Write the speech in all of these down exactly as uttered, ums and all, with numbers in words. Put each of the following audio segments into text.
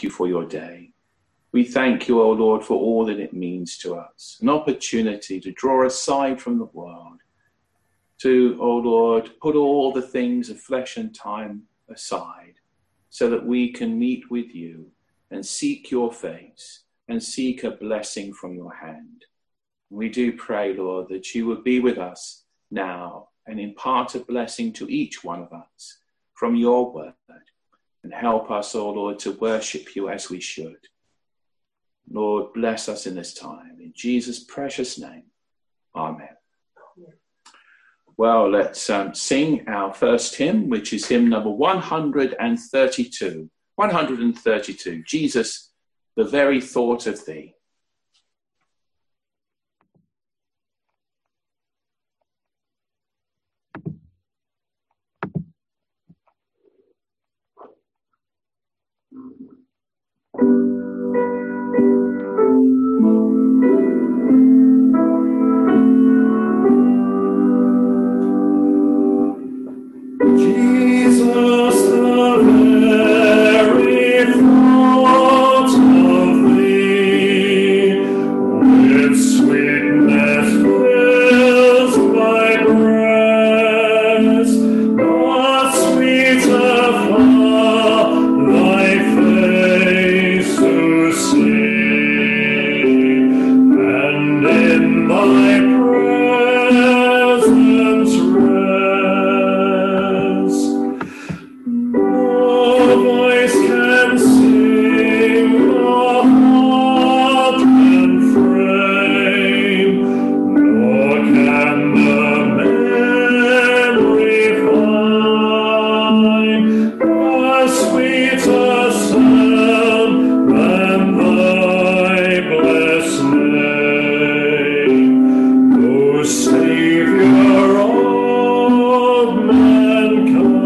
you for your day. We thank you, O Lord, for all that it means to us. An opportunity to draw aside from the world, to, O Lord, put all the things of flesh and time aside so that we can meet with you and seek your face and seek a blessing from your hand. We do pray, Lord, that you would be with us now and impart a blessing to each one of us from your word, and help us, O Lord, to worship you as we should. Lord, bless us in this time. In Jesus' precious name, amen. Well, let's um, sing our first hymn, which is hymn number one hundred thirty-two. one hundred thirty-two, Jesus, the very thought of thee. Jesus, the very thought of thee, with sweetness fills my breast, not sweeter far thy face to see, and in thy presence rest. No voice can sing, no heart can frame, nor can the memory find a sweeter sound than thy blessed name, O Saviour of mankind.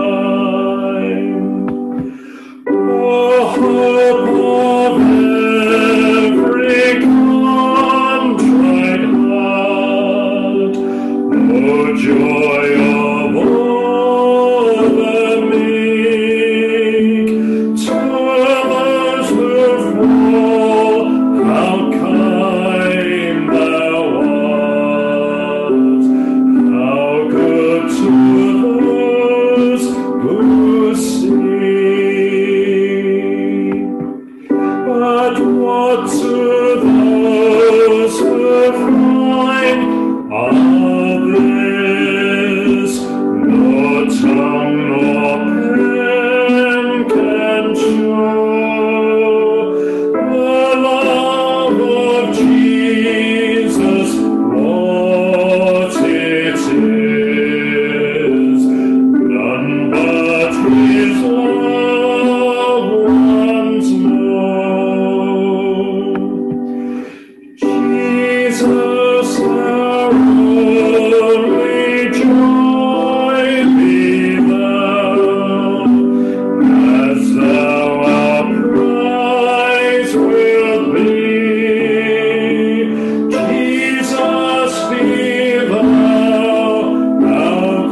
O hope of every contrite heart, O joy of all the meek, to those who fall, how kind thou art, how good to those who see. But what to those who find others, no tongue nor pen can show the love of Jesus, what it is, none but his loved ones know. Jesus, our only joy, be thou, as thou our prize wilt be. Jesus, be thou our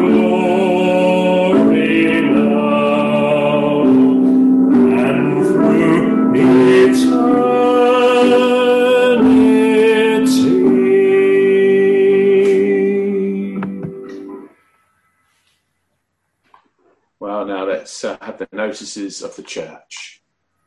glory now, and through eternity. Well, now let's uh, have the notices of the church.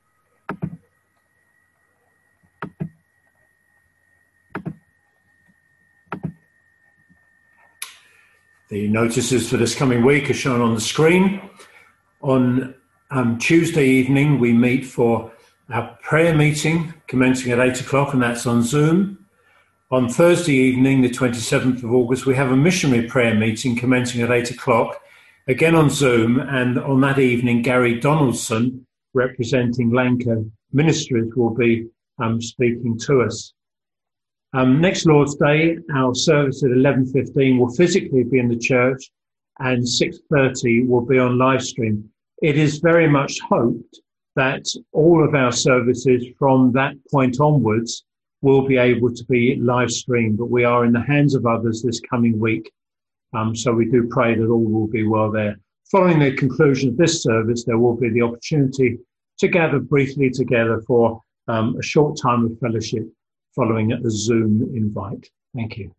The notices for this coming week are shown on the screen. On um, Tuesday evening, we meet for our prayer meeting commencing at eight o'clock, and that's on Zoom. On Thursday evening, the twenty-seventh of August, we have a missionary prayer meeting commencing at eight o'clock, again on Zoom, and on that evening, Gary Donaldson, representing Lanka Ministries, will be um, speaking to us. Um, next Lord's Day, our service at eleven fifteen will physically be in the church, and six thirty will be on live stream. It is very much hoped that all of our services from that point onwards will be able to be live streamed, but we are in the hands of others this coming week. Um, so we do pray that all will be well there. Following the conclusion of this service, there will be the opportunity to gather briefly together for um, a short time of fellowship following a Zoom invite. Thank you.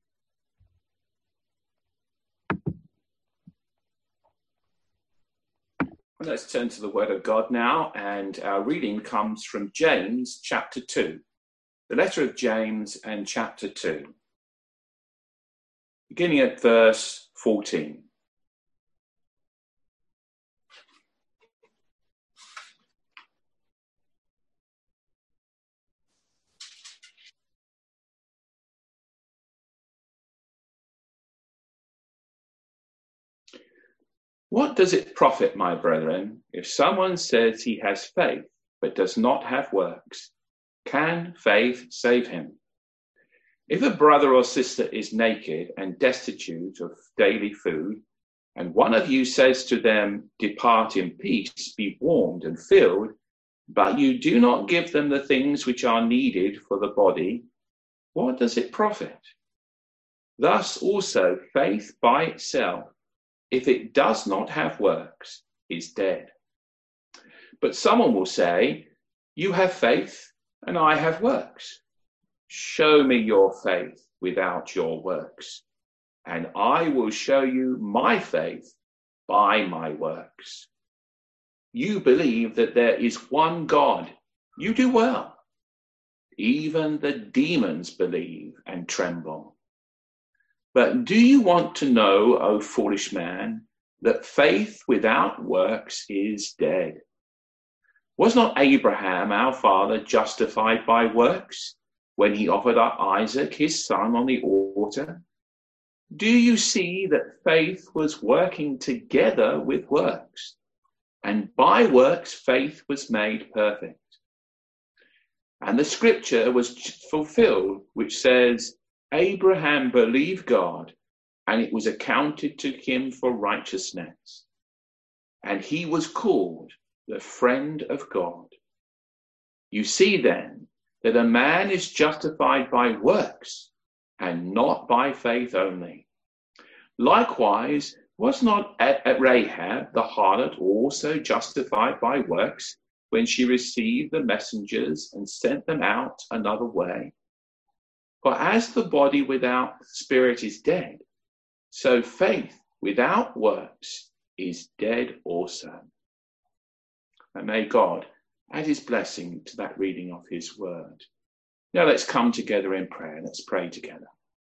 Let's turn to the Word of God now, and our reading comes from James chapter two. The letter of James and chapter two, beginning at verse fourteen. What does it profit, my brethren, if someone says he has faith but does not have works? Can faith save him? If a brother or sister is naked and destitute of daily food, and one of you says to them, "Depart in peace, be warmed and filled," but you do not give them the things which are needed for the body, what does it profit? Thus also faith by itself, if it does not have works, is dead. But someone will say, "You have faith, and I have works. Show me your faith without your works, and I will show you my faith by my works. You believe that there is one God. You do well. Even the demons believe and tremble. But do you want to know, O foolish man, that faith without works is dead? Was not Abraham, our father, justified by works when he offered up Isaac, his son, on the altar? Do you see that faith was working together with works, and by works faith was made perfect? And the scripture was fulfilled, which says, Abraham believed God, and it was accounted to him for righteousness. And he was called the friend of God. You see then that a man is justified by works and not by faith only. Likewise, was not Rahab the harlot also justified by works when she received the messengers and sent them out another way? For as the body without spirit is dead, so faith without works is dead also. And may God add his blessing to that reading of his word. Now let's come together in prayer. Let's pray together.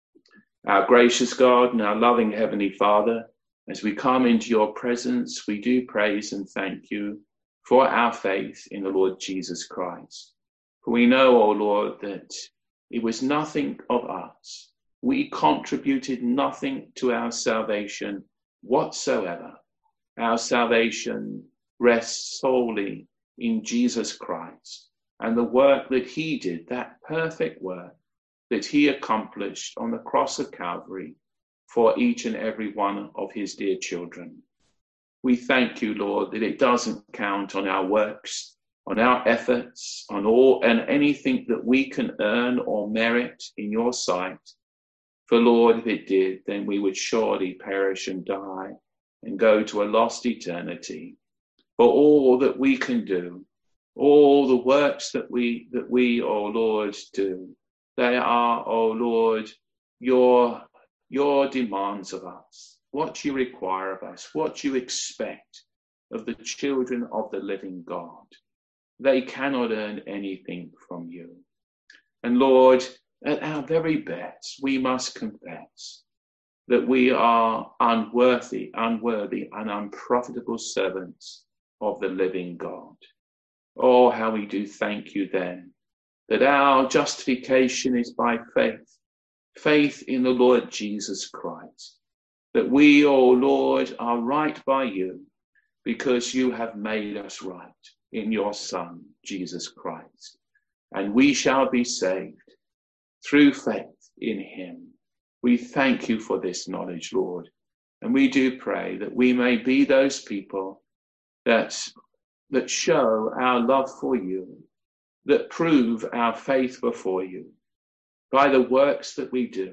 Our gracious God and our loving Heavenly Father, as we come into your presence, we do praise and thank you for our faith in the Lord Jesus Christ. For we know, O Lord, that it was nothing of us. We contributed nothing to our salvation whatsoever. Our salvation rests solely in Jesus Christ and the work that he did, that perfect work that he accomplished on the cross of Calvary for each and every one of his dear children. We thank you, Lord, that it doesn't count on our works, on our efforts, on all and anything that we can earn or merit in your sight. For Lord, if it did, then we would surely perish and die and go to a lost eternity. For all that we can do, all the works that we, that we, O Lord, do, they are, O Lord, your, your demands of us, what you require of us, what you expect of the children of the living God. They cannot earn anything from you. And Lord, at our very best, we must confess that we are unworthy, unworthy, and unprofitable servants of the living God. Oh, how we do thank you then that our justification is by faith, faith in the Lord Jesus Christ, that we, oh Lord, are right by you because you have made us right in your Son, Jesus Christ. And we shall be saved through faith in him. We thank you for this knowledge, Lord. And we do pray that we may be those people that, that show our love for you, that prove our faith before you by the works that we do,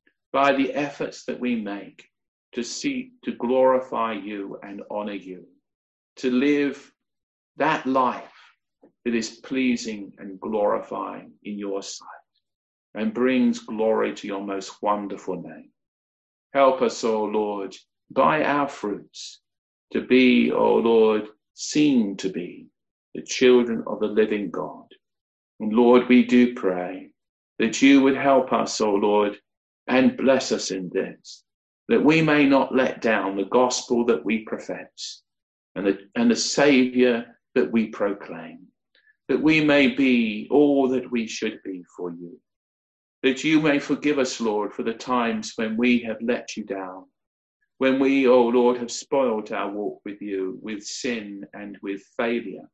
by the efforts that we make to seek to glorify you and honor you, to live that life that is pleasing and glorifying in your sight and brings glory to your most wonderful name. Help us, O Lord, by our fruits to be, O Lord, seen to be the children of the living God. And Lord, we do pray that you would help us, O Lord, and bless us in this, that we may not let down the gospel that we profess and the, and the Saviour that we proclaim, that we may be all that we should be for you, that you may forgive us, Lord, for the times when we have let you down, when we, O Lord, have spoiled our walk with you, with sin and with failure.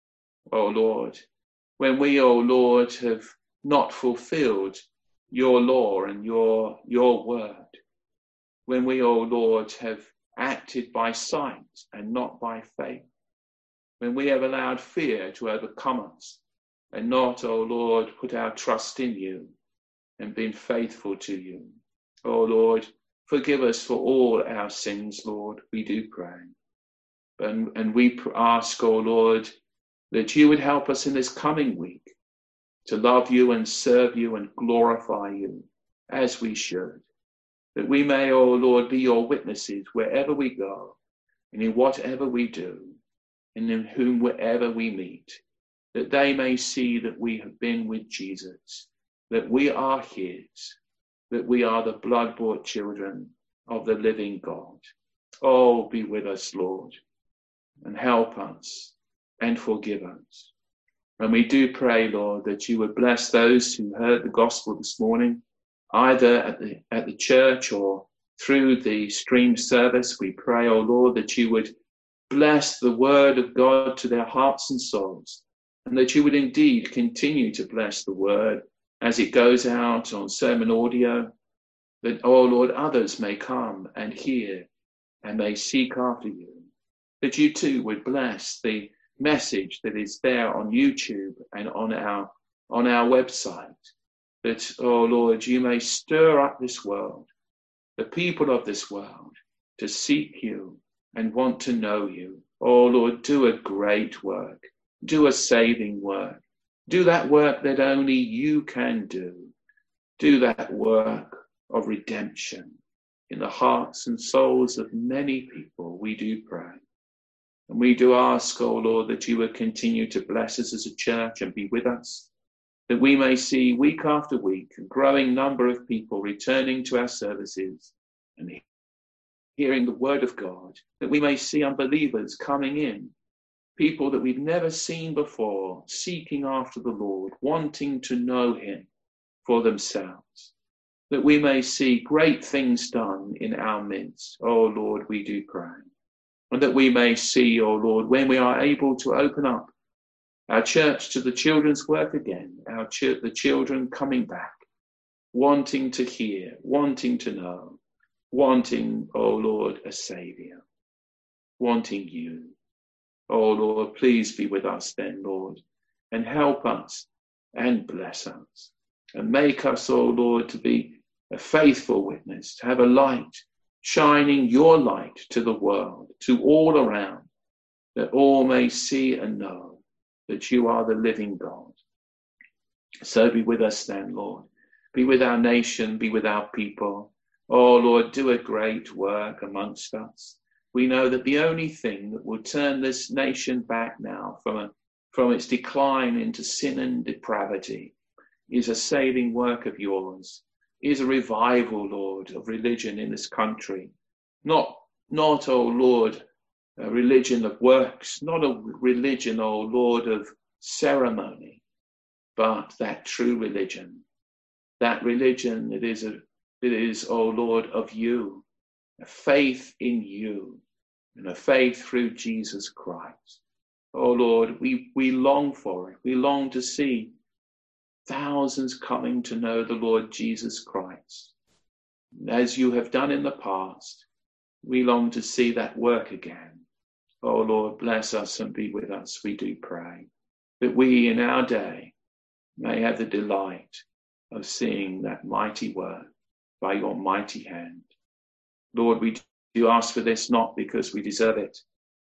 O Lord, when we, O Lord, have not fulfilled your law and your, your word, when we, O Lord, have acted by sight and not by faith, when we have allowed fear to overcome us and not, O Lord, put our trust in you and been faithful to you. O Lord, forgive us for all our sins, Lord, we do pray. And, and we ask, O Lord, that you would help us in this coming week to love you and serve you and glorify you as we should. That we may, O Lord, be your witnesses wherever we go and in whatever we do and in whom wherever we meet. That they may see that we have been with Jesus, that we are his, that we are the blood-bought children of the living God. Oh, be with us, Lord, and help us and forgive us. And we do pray, Lord, that you would bless those who heard the gospel this morning, either at the, at the church or through the stream service. We pray, oh Lord, that you would bless the word of God to their hearts and souls, and that you would indeed continue to bless the word as it goes out on sermon audio, that, oh Lord, others may come and hear and may seek after you, that you too would bless the message that is there on YouTube and on our on our website, that, oh Lord, you may stir up this world, the people of this world, to seek you and want to know you. Oh Lord, do a great work, do a saving work, do that work that only you can do, do that work of redemption in the hearts and souls of many people, we do pray. And we do ask, oh Lord, that you would continue to bless us as a church and be with us, that we may see week after week a growing number of people returning to our services and hearing the word of God, that we may see unbelievers coming in, people that we've never seen before, seeking after the Lord, wanting to know him for themselves, that we may see great things done in our midst. Oh Lord, we do pray. And that we may see, oh Lord, when we are able to open up our church to the children's work again, our ch- the children coming back, wanting to hear, wanting to know, wanting, oh Lord, a Saviour, wanting you. Oh Lord, please be with us then, Lord, and help us and bless us and make us, oh Lord, to be a faithful witness, to have a light, shining your light to the world, to all around, that all may see and know that you are the living God. So be with us then, Lord. Be with our nation, be with our people. Oh Lord, do a great work amongst us. We know that the only thing that will turn this nation back now from, a, from its decline into sin and depravity is a saving work of yours, is a revival, Lord, of religion in this country. Not, not, oh Lord, a religion of works, not a religion, oh Lord, of ceremony, but that true religion, that religion that is, a, that is, oh Lord, of you, a faith in you, and a faith through Jesus Christ. Oh Lord, we, we long for it. We long to see thousands coming to know the Lord Jesus Christ. As you have done in the past, we long to see that work again. Oh Lord, bless us and be with us, we do pray, that we in our day may have the delight of seeing that mighty work by your mighty hand. Lord, we do ask for this not because we deserve it,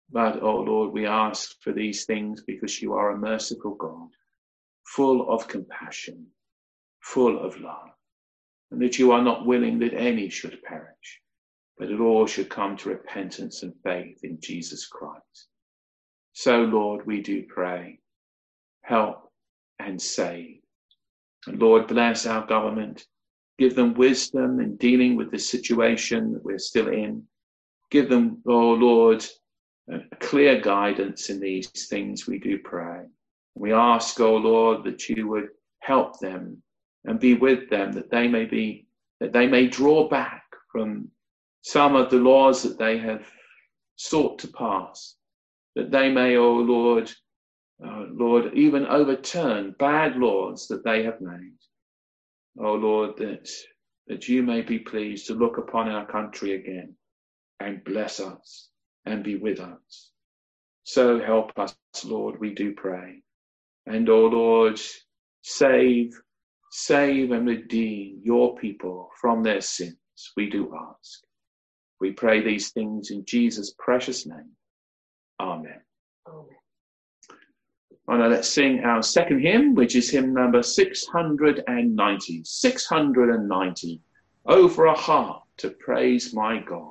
But, oh Lord, we ask for these things because you are a merciful God, full of compassion, full of love, and that you are not willing that any should perish, but that all should come to repentance and faith in Jesus Christ. So, Lord, we do pray, help and save. And Lord, bless our government. Give them wisdom in dealing with the situation that we're still in. Give them, oh Lord, a clear guidance in these things, we do pray. We ask, oh Lord, that you would help them and be with them, that they may be, that they may draw back from some of the laws that they have sought to pass, that they may, oh Lord, oh Lord, even overturn bad laws that they have made. Oh Lord, that, that you may be pleased to look upon our country again and bless us and be with us. So help us, Lord, we do pray. And, oh Lord, save, save and redeem your people from their sins, we do ask. We pray these things in Jesus' precious name. Amen. Amen. Well, now let's sing our second hymn, which is hymn number six hundred ninety. six hundred ninety. Oh, for a heart to praise my God.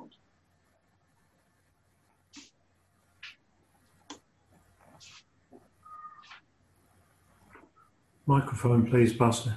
Microphone, please, Pastor.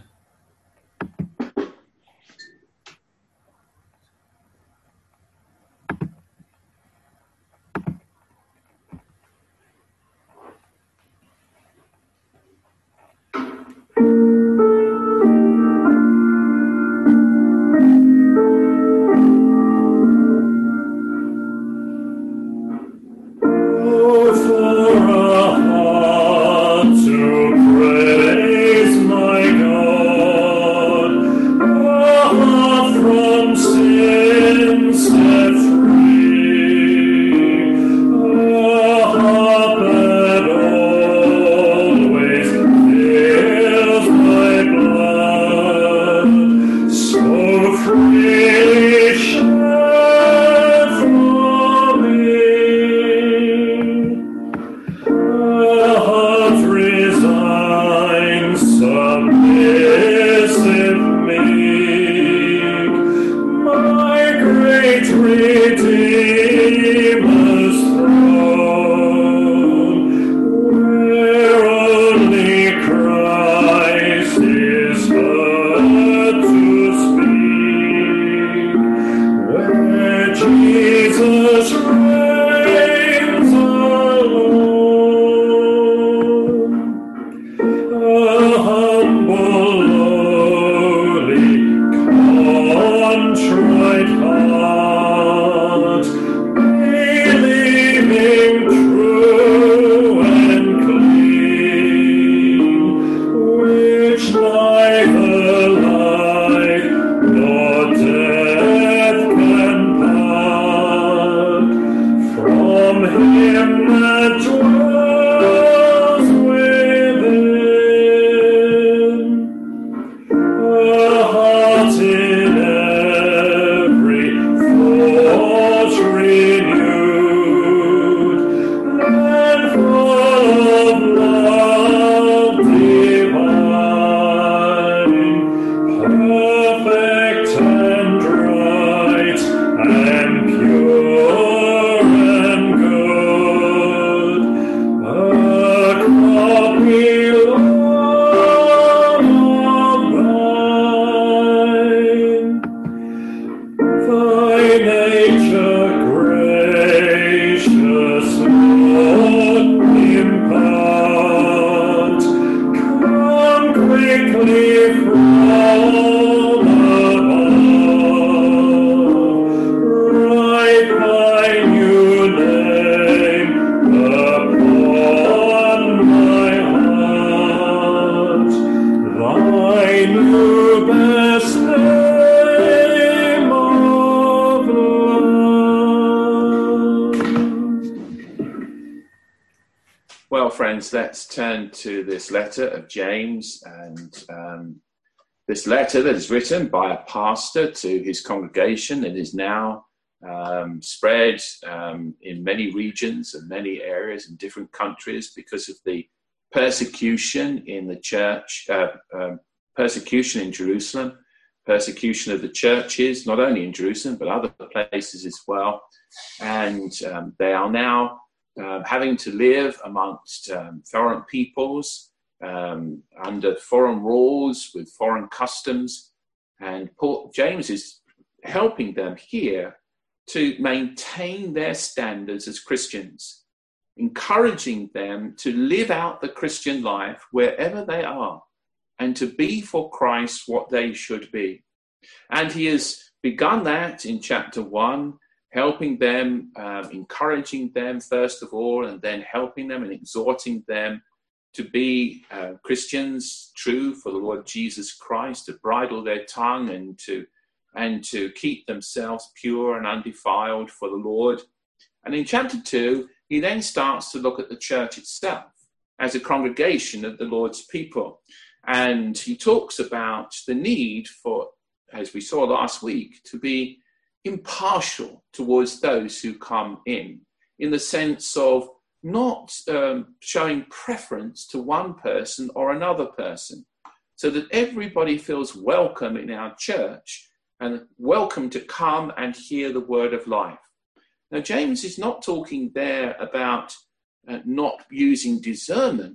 Friends, let's turn to this letter of James, and um, this letter that is written by a pastor to his congregation that is now um, spread um, in many regions and many areas in different countries because of the persecution in the church, uh, um, persecution in Jerusalem, persecution of the churches, not only in Jerusalem, but other places as well. And um, they are now uh, having to live amongst um, foreign peoples, um, under foreign rules, with foreign customs. And Paul, James is helping them here to maintain their standards as Christians, encouraging them to live out the Christian life wherever they are and to be for Christ what they should be. And he has begun that in chapter one, helping them, um, encouraging them first of all, and then helping them and exhorting them to be uh, Christians, true for the Lord Jesus Christ, to bridle their tongue and to and to keep themselves pure and undefiled for the Lord. And in chapter two, he then starts to look at the church itself as a congregation of the Lord's people. And he talks about the need for, as we saw last week, to be impartial towards those who come in, in the sense of not um, showing preference to one person or another person, so that everybody feels welcome in our church and welcome to come and hear the word of life. Now, James is not talking there about uh, not using discernment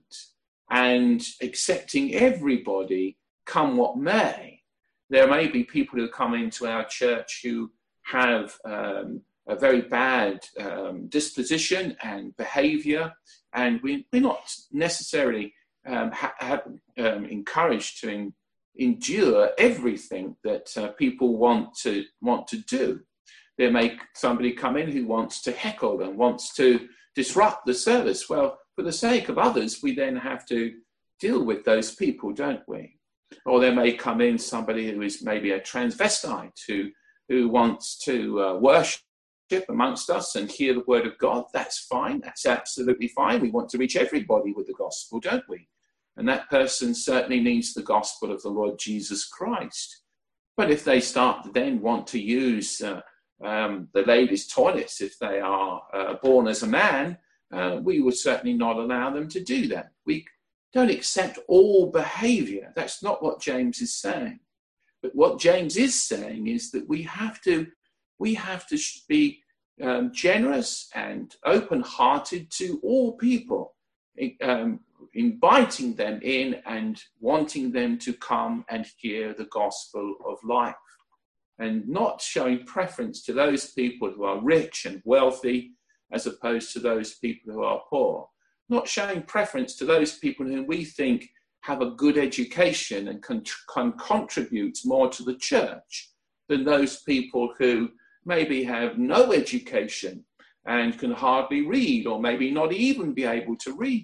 and accepting everybody, come what may. There may be people who come into our church who have um, a very bad um, disposition and behavior, and we, we're not necessarily um, ha- ha- um, encouraged to in, endure everything that uh, people want to want to do. There may somebody come in who wants to heckle and wants to disrupt the service. Well, for the sake of others, we then have to deal with those people, don't we? Or there may come in somebody who is maybe a transvestite who, who wants to uh, worship amongst us and hear the word of God. That's fine. That's absolutely fine. We want to reach everybody with the gospel, don't we? And that person certainly needs the gospel of the Lord Jesus Christ. But if they start to then want to use uh, um, the ladies' toilets, if they are uh, born as a man, uh, we would certainly not allow them to do that. We don't accept all behavior. That's not what James is saying. But what James is saying is that we have to, we have to be um, generous and open-hearted to all people, um, inviting them in and wanting them to come and hear the gospel of life, and not showing preference to those people who are rich and wealthy as opposed to those people who are poor, not showing preference to those people whom we think have a good education and can, can contribute more to the church than those people who maybe have no education and can hardly read, or maybe not even be able to read.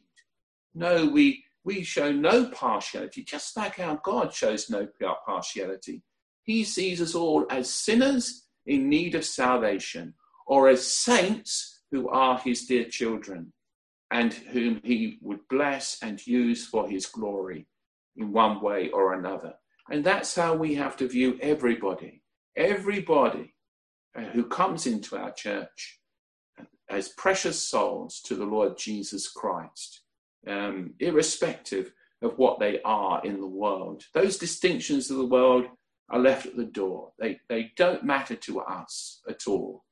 No, we, we show no partiality, just like our God shows no partiality. He sees us all as sinners in need of salvation, or as saints who are his dear children, and whom he would bless and use for his glory in one way or another. And that's how we have to view everybody, everybody who comes into our church as precious souls to the Lord Jesus Christ. Um, irrespective of what they are in the world. Those distinctions of the world are left at the door. They, they don't matter to us at all.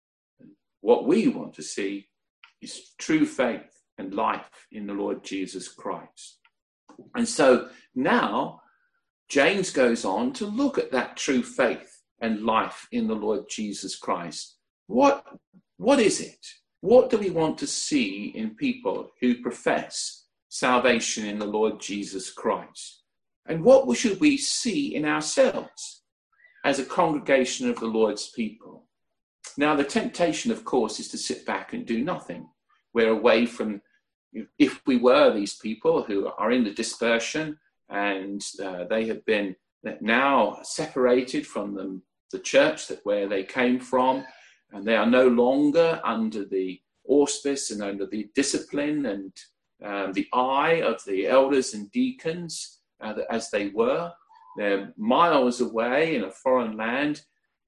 What we want to see is true faith and life in the Lord Jesus Christ. And so now James goes on to look at that true faith and life in the Lord Jesus Christ. What, what is it? What do we want to see in people who profess salvation in the Lord Jesus Christ? And what should we see in ourselves as a congregation of the Lord's people? Now, the temptation, of course, is to sit back and do nothing. We're away from, if we were these people who are in the dispersion and uh, they have been now separated from them, the church that where they came from, and they are no longer under the auspice and under the discipline and um, the eye of the elders and deacons uh, as they were. They're miles away in a foreign land.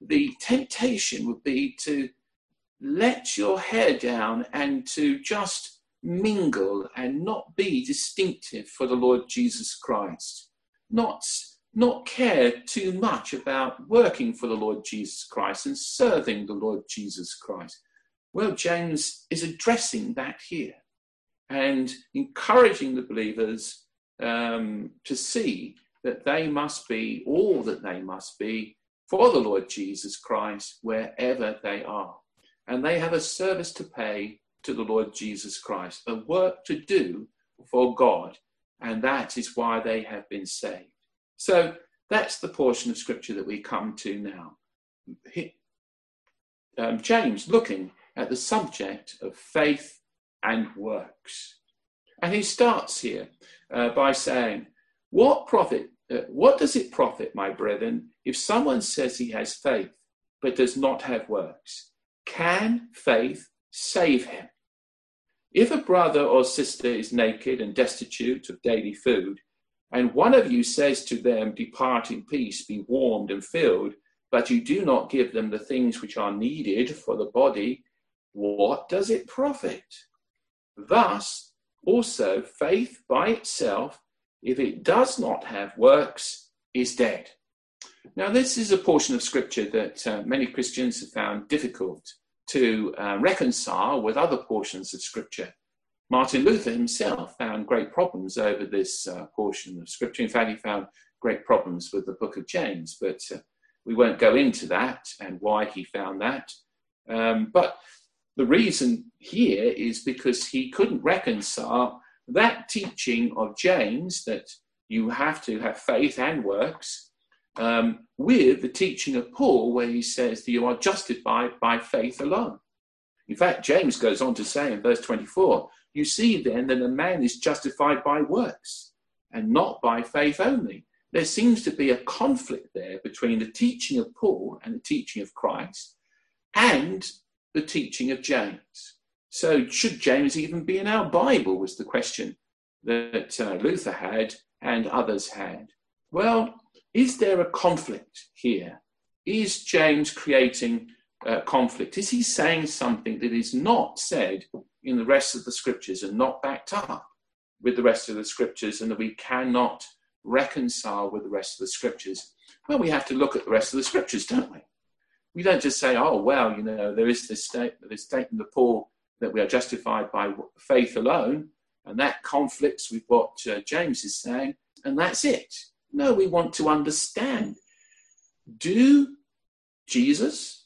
the temptation would be to let your hair down and to just mingle and not be distinctive for the Lord Jesus Christ. Not, not care too much about working for the Lord Jesus Christ and serving the Lord Jesus Christ. Well, James is addressing that here and encouraging the believers um, to see that they must be all that they must be for the Lord Jesus Christ wherever they are. And they have a service to pay to the Lord Jesus Christ, a work to do for God, and that is why they have been saved. So that's the portion of Scripture that we come to now. He, um, James looking at the subject of faith and works. And he starts here uh, by saying, what profit, uh, what does it profit, my brethren, if someone says he has faith but does not have works? Can faith save him? If a brother or sister is naked and destitute of daily food, and one of you says to them, depart in peace, be warmed and filled, but you do not give them the things which are needed for the body, what does it profit? Thus, also, faith by itself, if it does not have works, is dead. Now, this is a portion of Scripture that uh, many Christians have found difficult to uh, reconcile with other portions of Scripture. Martin Luther himself found great problems over this uh, portion of Scripture. In fact, he found great problems with the book of James, but uh, we won't go into that and why he found that. Um, but the reason here is because he couldn't reconcile that teaching of James that you have to have faith and works um, with the teaching of Paul where he says that you are justified by faith alone. In fact, James goes on to say in verse twenty-four, you see then that a man is justified by works and not by faith only. There seems to be a conflict there between the teaching of Paul and the teaching of Christ and the teaching of James. So should James even be in our Bible was the question that uh, Luther had and others had. Well, is there a conflict here? Is James creating uh, conflict? Is he saying something that is not said in the rest of the Scriptures and not backed up with the rest of the Scriptures and that we cannot reconcile with the rest of the Scriptures? Well, we have to look at the rest of the Scriptures, don't we? We don't just say, oh, well, you know, there is this, state, this statement of Paul that we are justified by faith alone, and that conflicts with what uh, James is saying, and that's it. No, we want to understand. Do Jesus,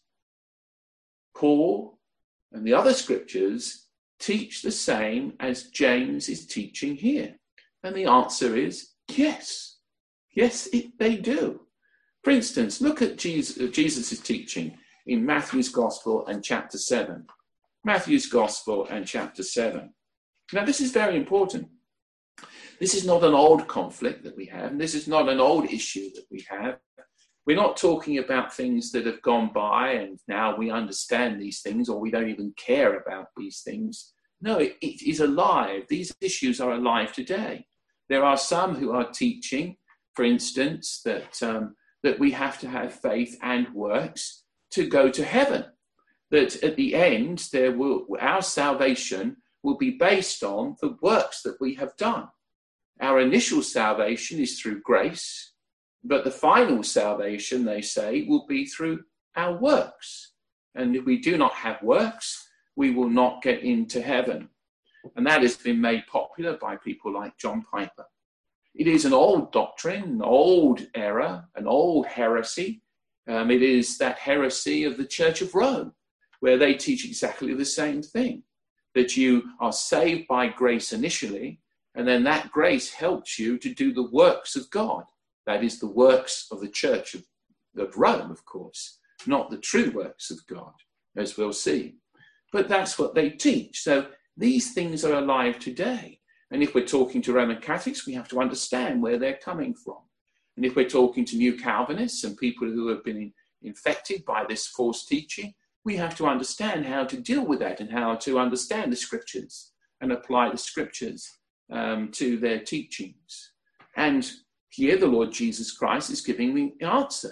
Paul, and the other Scriptures teach the same as James is teaching here? And the answer is yes. Yes, it, they do. For instance, look at Jesus' Jesus' teaching in Matthew's Gospel and chapter seven. Matthew's Gospel and chapter seven. Now, this is very important. This is not an old conflict that we have, and this is not an old issue that we have. We're not talking about things that have gone by and now we understand these things or we don't even care about these things. No, it, it is alive. These issues are alive today. There are some who are teaching, for instance, that um, that we have to have faith and works to go to heaven. That at the end, there will our salvation will be based on the works that we have done. Our initial salvation is through grace, but the final salvation, they say, will be through our works. And if we do not have works, we will not get into heaven. And that has been made popular by people like John Piper. It is an old doctrine, an old error, an old heresy. Um, it is that heresy of the Church of Rome, where they teach exactly the same thing, that you are saved by grace initially, and then that grace helps you to do the works of God. That is the works of the Church of, of Rome, of course, not the true works of God, as we'll see. But that's what they teach. So these things are alive today. And if we're talking to Roman Catholics, we have to understand where they're coming from. And if we're talking to New Calvinists and people who have been in, infected by this false teaching, we have to understand how to deal with that and how to understand the Scriptures and apply the Scriptures um, to their teachings. And here the Lord Jesus Christ is giving the answer.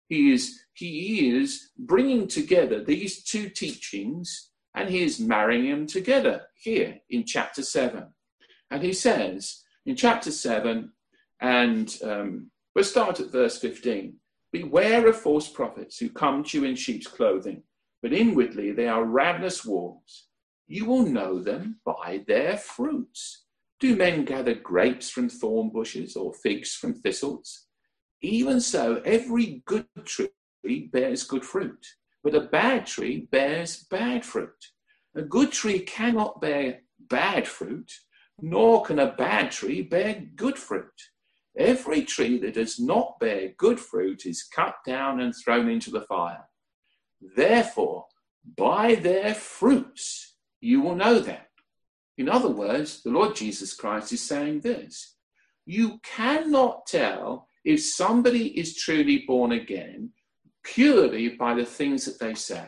He is, he is bringing together these two teachings, and he is marrying them together here in chapter seven. And he says in chapter seven, and um, we'll start at verse fifteen, beware of false prophets who come to you in sheep's clothing, but inwardly they are ravenous wolves. You will know them by their fruits. Do men gather grapes from thorn bushes or figs from thistles? Even so, every good tree bears good fruit, but a bad tree bears bad fruit. A good tree cannot bear bad fruit, nor can a bad tree bear good fruit. Every tree that does not bear good fruit is cut down and thrown into the fire. Therefore, by their fruits you will know them. In other words, the Lord Jesus Christ is saying this: you cannot tell if somebody is truly born again purely by the things that they say.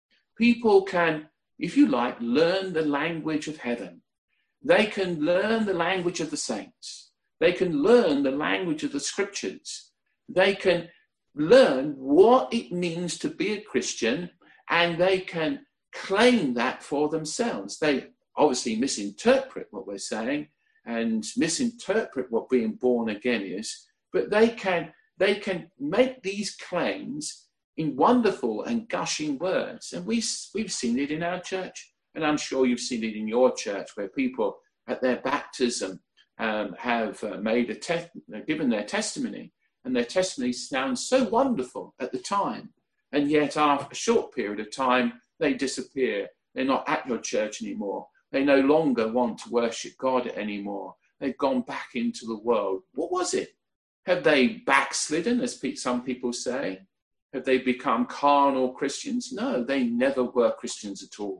People can, if you like, learn the language of heaven. They can learn the language of the saints. They can learn the language of the scriptures. They can learn what it means to be a Christian, and they can claim that for themselves. They obviously misinterpret what we're saying and misinterpret what being born again is, but they can they can make these claims in wonderful and gushing words. And we, we've seen it in our church, and I'm sure you've seen it in your church, where people at their baptism um, have uh, made a te- given their testimony, and their testimony sounds so wonderful at the time, and yet after a short period of time, they disappear. They're not at your church anymore. They no longer want to worship God anymore. They've gone back into the world. What was it? Have they backslidden, as some people say? Have they become carnal Christians? No, they never were Christians at all.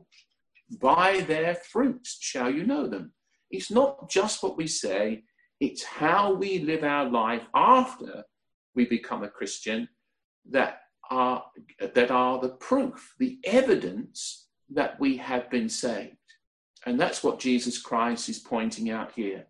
By their fruits shall you know them. It's not just what we say, it's how we live our life after we become a Christian that are, that are the proof, the evidence that we have been saved. And that's what Jesus Christ is pointing out here.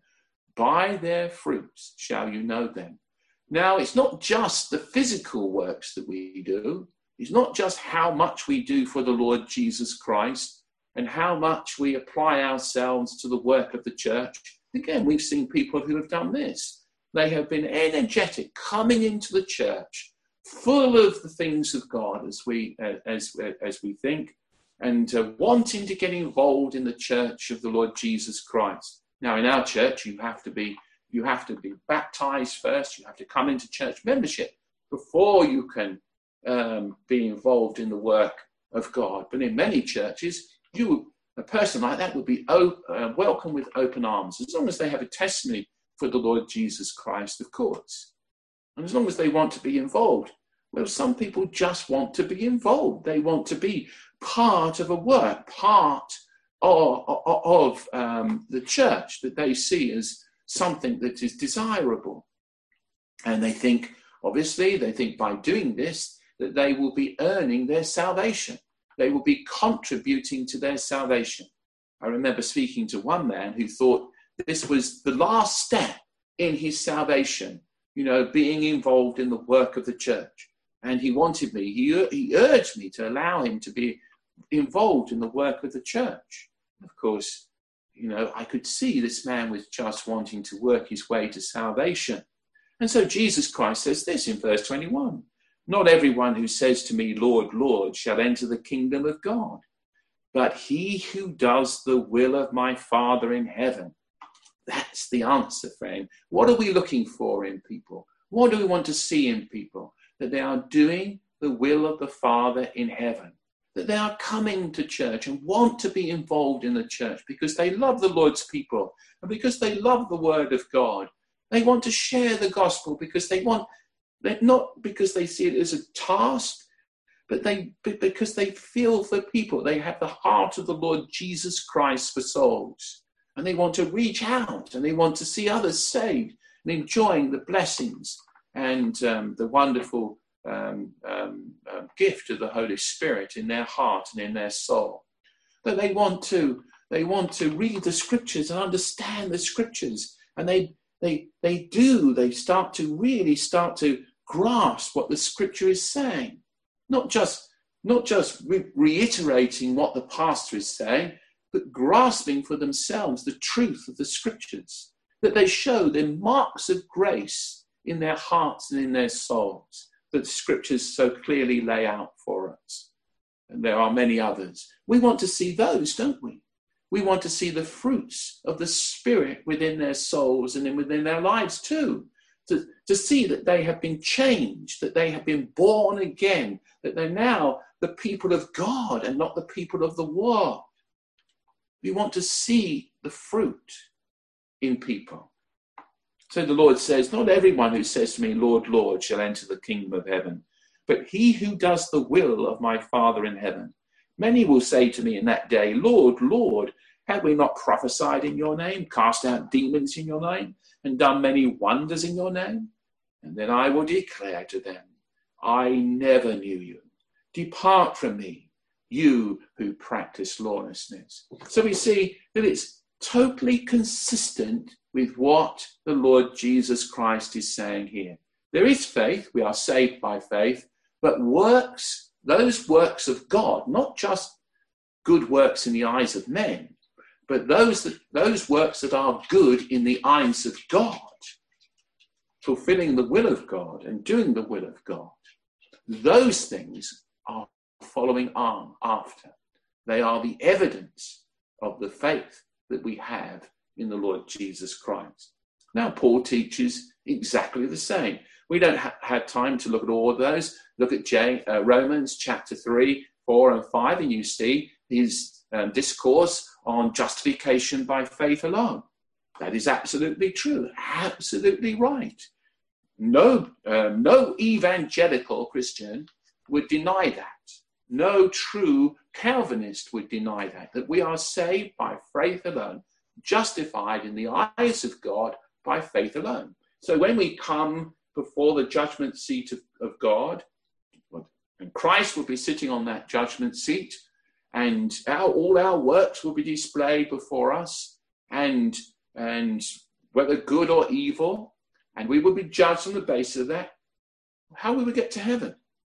By their fruits shall you know them. Now, it's not just the physical works that we do. It's not just how much we do for the Lord Jesus Christ and how much we apply ourselves to the work of the church. Again, we've seen people who have done this. They have been energetic, coming into the church, full of the things of God, as we uh, as as we think, and uh, wanting to get involved in the church of the Lord Jesus Christ. Now, in our church, you have to be you have to be baptized first. You have to come into church membership before you can um, be involved in the work of God. But in many churches, you a person like that would be op- uh, welcome with open arms, as long as they have a testimony for the Lord Jesus Christ, of course, and as long as they want to be involved. Well, some people just want to be involved. They want to be part of a work, part of, of, of um, the church that they see as something that is desirable. And they think, obviously, they think by doing this, that they will be earning their salvation. They will be contributing to their salvation. I remember speaking to one man who thought this was the last step in his salvation, you know, being involved in the work of the church. And he wanted me, he, he urged me to allow him to be involved in the work of the church. Of course, you know, I could see this man was just wanting to work his way to salvation. And so Jesus Christ says this in verse twenty-one, not everyone who says to me, Lord, Lord, shall enter the kingdom of God, but he who does the will of my Father in heaven. That's the answer, friend. What are we looking for in people? What do we want to see in people? That they are doing the will of the Father in heaven. That they are coming to church and want to be involved in the church because they love the Lord's people and because they love the word of God. They want to share the gospel because they want, not because they see it as a task, but they because they feel for people. They have the heart of the Lord Jesus Christ for souls. And they want to reach out and they want to see others saved and enjoying the blessings and um, the wonderful um, um, uh, gift of the Holy Spirit in their heart and in their soul. But they want to they want to read the scriptures and understand the scriptures, and they they they do they start to really start to grasp what the scripture is saying. Not just, not just re- reiterating what the pastor is saying, but grasping for themselves the truth of the scriptures, that they show the marks of grace in their hearts and in their souls, that the scriptures so clearly lay out for us. And there are many others. We want to see those, don't we? We want to see the fruits of the Spirit within their souls and within their lives too. To, to see that they have been changed, that they have been born again, that they're now the people of God and not the people of the world. We want to see the fruit in people. So the Lord says, not everyone who says to me, Lord, Lord, shall enter the kingdom of heaven, but he who does the will of my Father in heaven. Many will say to me in that day, Lord, Lord, have we not prophesied in your name, cast out demons in your name, and done many wonders in your name? And then I will declare to them, I never knew you. Depart from me, you who practice lawlessness. So we see that it's totally consistent with what the Lord Jesus Christ is saying here. There is faith, we are saved by faith, but works, those works of God, not just good works in the eyes of men, but those that, those works that are good in the eyes of God, fulfilling the will of God and doing the will of God, those things are following on after. They are the evidence of the faith that we have in the Lord Jesus Christ. Now, Paul teaches exactly the same. We don't ha- have time to look at all of those. Look at J, uh, Romans chapter three, four and five, and you see his um, discourse on justification by faith alone. That is absolutely true, absolutely right. No, uh, no evangelical Christian would deny that. No true Calvinist would deny that, that we are saved by faith alone, justified in the eyes of God by faith alone. So when we come before the judgment seat of, of God, and Christ will be sitting on that judgment seat, and our, all our works will be displayed before us, and, and whether good or evil, and we will be judged on the basis of that. How will we get to heaven?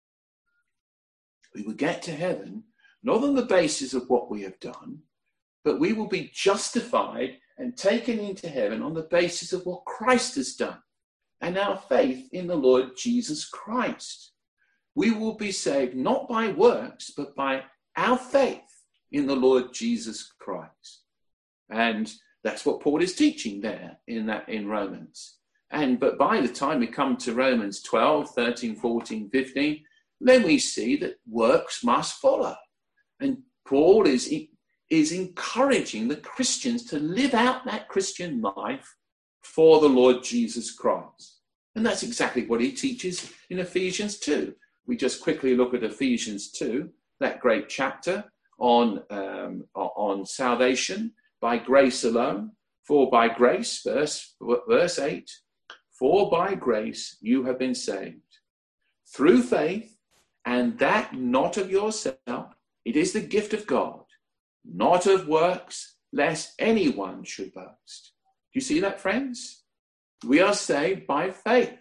We will get to heaven not on the basis of what we have done, but we will be justified and taken into heaven on the basis of what Christ has done and our faith in the Lord Jesus Christ. We will be saved not by works, but by our faith in the Lord Jesus Christ. And that's what Paul is teaching there in that in Romans. And but by the time we come to Romans twelve, thirteen, fourteen, fifteen, then we see that works must follow. And Paul is, is encouraging the Christians to live out that Christian life for the Lord Jesus Christ. And that's exactly what he teaches in Ephesians two. We just quickly look at Ephesians two, that great chapter on, um, on salvation by grace alone. For by grace, verse, verse eight, for by grace you have been saved through faith, and that not of yourself. It is the gift of God, not of works, lest anyone should boast. Do you see that, friends? We are saved by faith.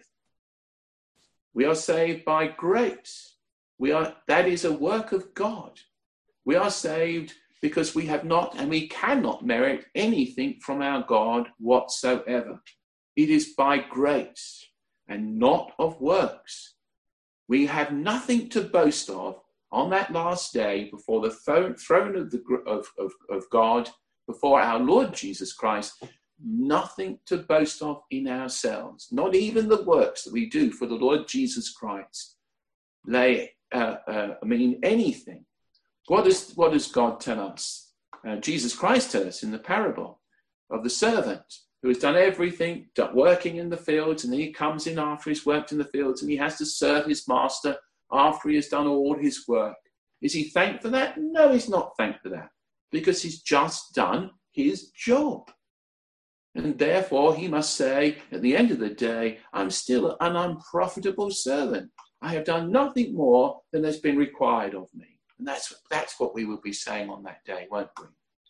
We are saved by grace. We are, that is a work of God. We are saved because we have not and we cannot merit anything from our God whatsoever. It is by grace and not of works. We have nothing to boast of on that last day before the throne of, the, of, of, of God, before our Lord Jesus Christ. Nothing to boast of in ourselves, not even the works that we do for the Lord Jesus Christ. They uh, uh, mean anything. What does, what does God tell us? Uh, Jesus Christ tells us in the parable of the servant who has done everything, done, working in the fields, and then he comes in after he's worked in the fields and he has to serve his master after he has done all his work. Is he thanked for that? No, he's not thanked for that, because he's just done his job. And therefore he must say, at the end of the day, I'm still an unprofitable servant. I have done nothing more than has been required of me. And that's, that's what we will be saying on that day, won't we?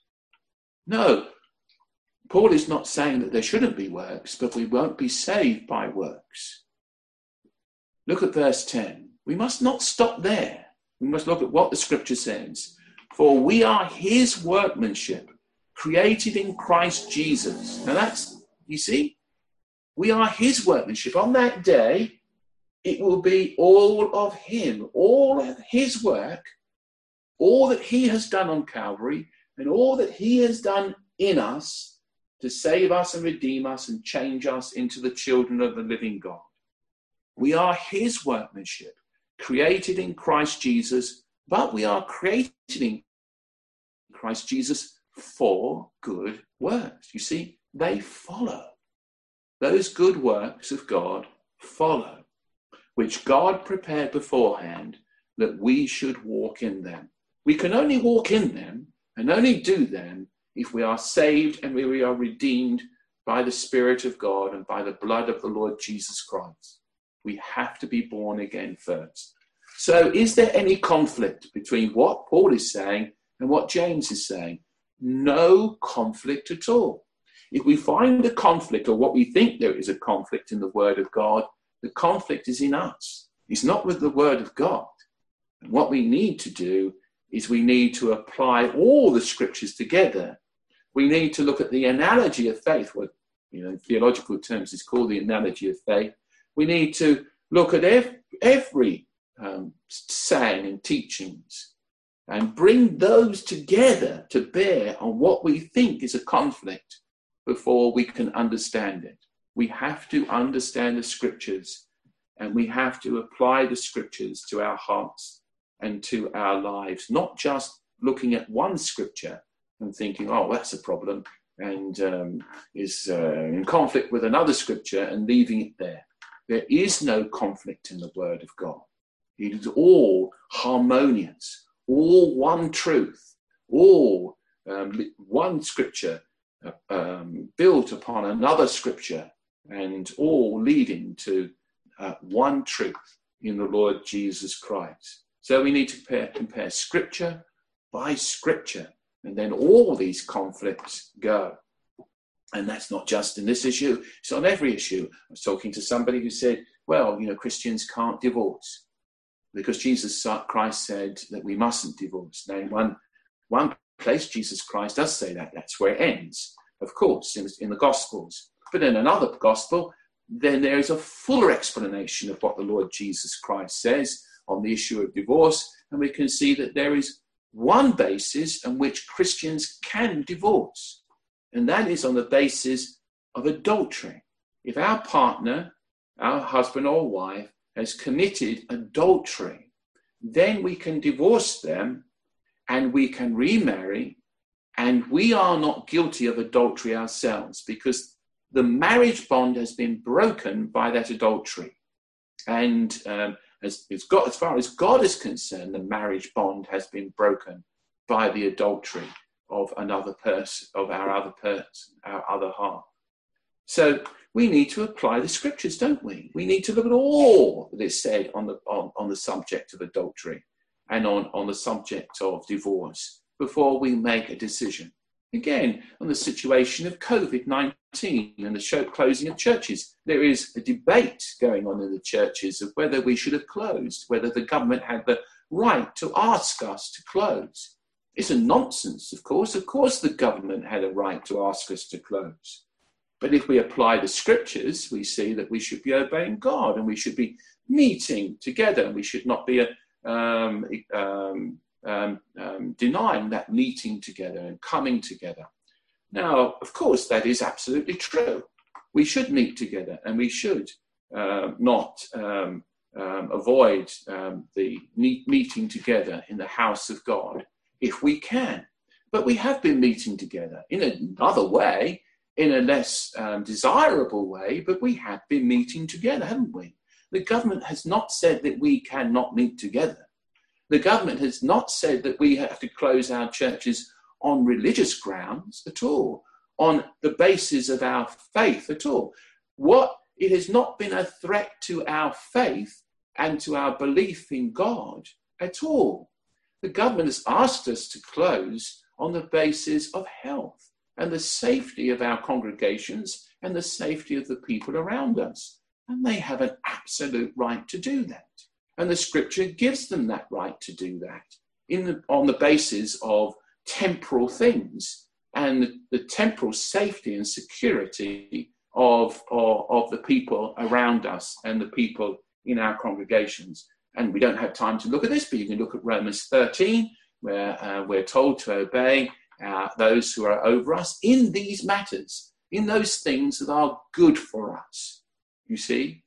No, Paul is not saying that there shouldn't be works, but we won't be saved by works. Look at verse ten. We must not stop there. We must look at what the scripture says. For we are his workmanship, created in Christ Jesus. Now that's, you see, we are his workmanship. On that day, it will be all of him, all of his work, all that he has done on Calvary, and all that he has done in us to save us and redeem us and change us into the children of the living God. We are his workmanship, created in Christ Jesus, but we are created in Christ Jesus for good works. You see, they follow. Those good works of God follow, which God prepared beforehand that we should walk in them. We can only walk in them and only do them if we are saved and we are redeemed by the Spirit of God and by the blood of the Lord Jesus Christ. We have to be born again first. So is there any conflict between what Paul is saying and what James is saying? No conflict at all. If we find a conflict, or what we think there is a conflict in the Word of God, the conflict is in us. It's not with the Word of God. And what we need to do is we need to apply all the scriptures together. We need to look at the analogy of faith, what, you know, in theological terms is called the analogy of faith. We need to look at every, every um, saying and teachings and bring those together to bear on what we think is a conflict before we can understand it. We have to understand the scriptures, and we have to apply the scriptures to our hearts and to our lives, not just looking at one scripture and thinking, oh, that's a problem, and um, is uh, in conflict with another scripture and leaving it there. There is no conflict in the Word of God. It is all harmonious, all one truth, all um, one scripture uh, um, built upon another scripture, and all leading to uh, one truth in the Lord Jesus Christ. So we need to compare, compare scripture by scripture, and then all these conflicts go. And that's not just in this issue, it's on every issue. I was talking to somebody who said, well, you know, Christians can't divorce because Jesus Christ said that we mustn't divorce. Now, in one, one place, Jesus Christ does say that. That's where it ends, of course, in, in the Gospels. But in another Gospel, then there is a fuller explanation of what the Lord Jesus Christ says on the issue of divorce, and we can see that there is one basis on which Christians can divorce, and that is on the basis of adultery. If our partner, our husband or wife, has committed adultery, then we can divorce them and we can remarry, and we are not guilty of adultery ourselves because the marriage bond has been broken by that adultery. And um, as, as, God, as far as God is concerned, the marriage bond has been broken by the adultery of another person, of our other person, our other half. So we need to apply the scriptures, don't we? We need to look at all that is said on the on, on the subject of adultery and on, on the subject of divorce before we make a decision. Again, on the situation of covid nineteen and the show closing of churches, there is a debate going on in the churches of whether we should have closed, whether the government had the right to ask us to close. It's a nonsense, of course. Of course the government had a right to ask us to close. But if we apply the scriptures, we see that we should be obeying God and we should be meeting together, and we should not be a, um, um, um, um, denying that meeting together and coming together. Now, of course, that is absolutely true. We should meet together, and we should uh, not um, um, avoid um, the meeting together in the house of God if we can. But we have been meeting together in another way, in a less um, desirable way, but we have been meeting together, haven't we? The government has not said that we cannot meet together. The government has not said that we have to close our churches on religious grounds at all, on the basis of our faith at all. What it has not been a threat to our faith and to our belief in God at all. The government has asked us to close on the basis of health and the safety of our congregations and the safety of the people around us. And they have an absolute right to do that. And the scripture gives them that right to do that in the, on the basis of temporal things and the, the temporal safety and security of, of, of the people around us and the people in our congregations. And we don't have time to look at this, but you can look at Romans thirteen, where uh, we're told to obey uh, those who are over us in these matters, in those things that are good for us, you see,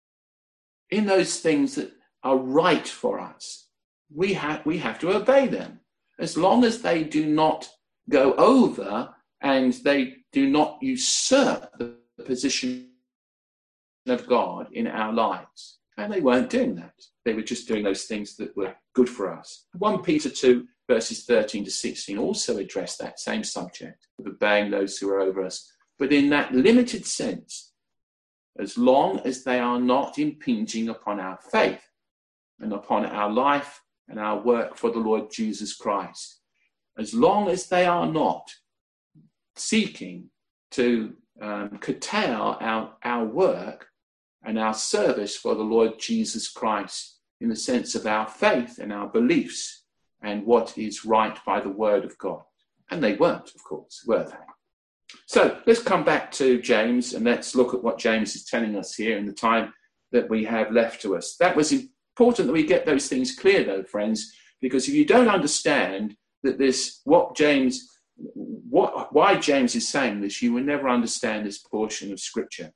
in those things that are right for us. We have, we have to obey them, as long as they do not go over and they do not usurp the position of God in our lives. And they weren't doing that. They were just doing those things that were good for us. First Peter two, verses thirteen to sixteen also address that same subject of obeying those who are over us, but in that limited sense, as long as they are not impinging upon our faith and upon our life and our work for the Lord Jesus Christ. As long as they are not seeking to um, curtail our, our work and our service for the Lord Jesus Christ in the sense of our faith and our beliefs and what is right by the word of God. And they weren't, of course, were they? So let's come back to James and let's look at what James is telling us here in the time that we have left to us. That was important that we get those things clear, though, friends, because if you don't understand that this, what James, what, why James is saying this, you will never understand this portion of Scripture.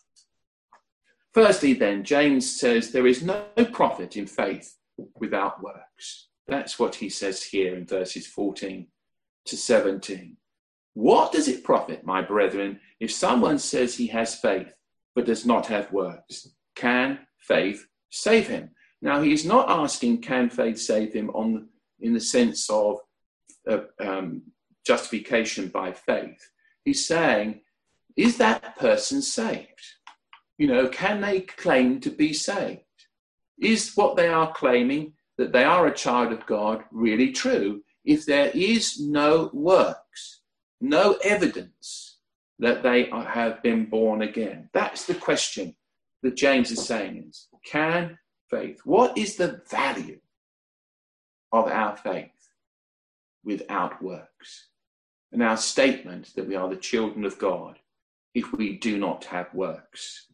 Firstly, then, James says there is no profit in faith without works. That's what he says here in verses fourteen to seventeen. What does it profit, my brethren, if someone says he has faith but does not have works? Can faith save him? Now, he's not asking can faith save him on in the sense of uh, um, justification by faith. He's saying, is that person saved? You know, can they claim to be saved? Is what they are claiming, that they are a child of God, really true? If there is no works, no evidence that they are, have been born again. That's the question that James is saying is, can faith, what is the value of our faith without works? And our statement that we are the children of God if we do not have works.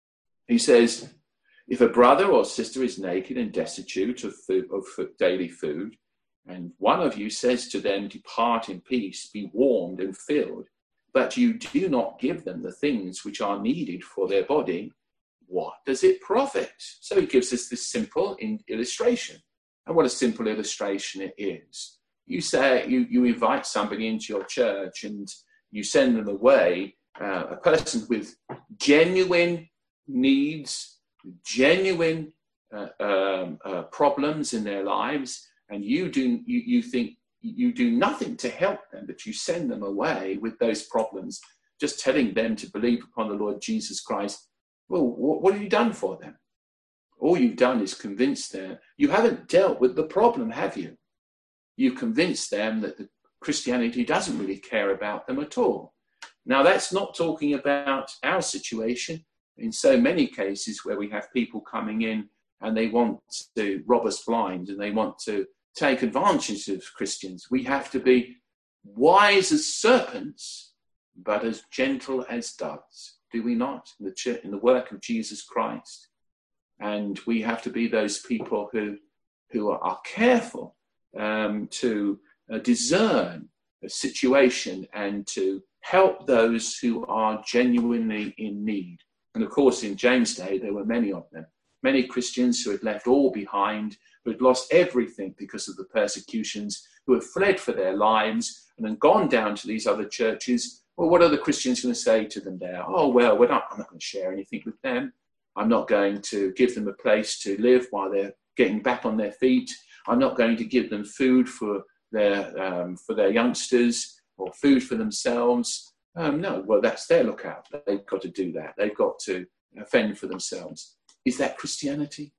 He says, if a brother or sister is naked and destitute of, food, of daily food, and one of you says to them, depart in peace, be warmed and filled, but you do not give them the things which are needed for their body, what does it profit? So he gives us this simple in- illustration. And what a simple illustration it is. You say, you, you invite somebody into your church and you send them away, uh, a person with genuine needs, genuine uh, um, uh, problems in their lives, and you do you, you think you do nothing to help them, but you send them away with those problems, just telling them to believe upon the Lord Jesus Christ. Well, what, what have you done for them? All you've done is convince them. You haven't dealt with the problem, have you? You've convinced them that the Christianity doesn't really care about them at all. Now, that's not talking about our situation. In so many cases where we have people coming in and they want to rob us blind and they want to take advantage of Christians, we have to be wise as serpents, but as gentle as doves. Do we not? In the church, in the work of Jesus Christ. And we have to be those people who, who are, are careful um, to uh, discern a situation and to help those who are genuinely in need. And of course, in James' day, there were many of them. Many Christians who had left all behind, who had lost everything because of the persecutions, who had fled for their lives and then gone down to these other churches. Well, what are the Christians going to say to them there? Oh, well, we're not, I'm not going to share anything with them. I'm not going to give them a place to live while they're getting back on their feet. I'm not going to give them food for their um, for their youngsters or food for themselves. Um, no, well, that's their lookout. They've got to do that. They've got to fend for themselves. Is that Christianity?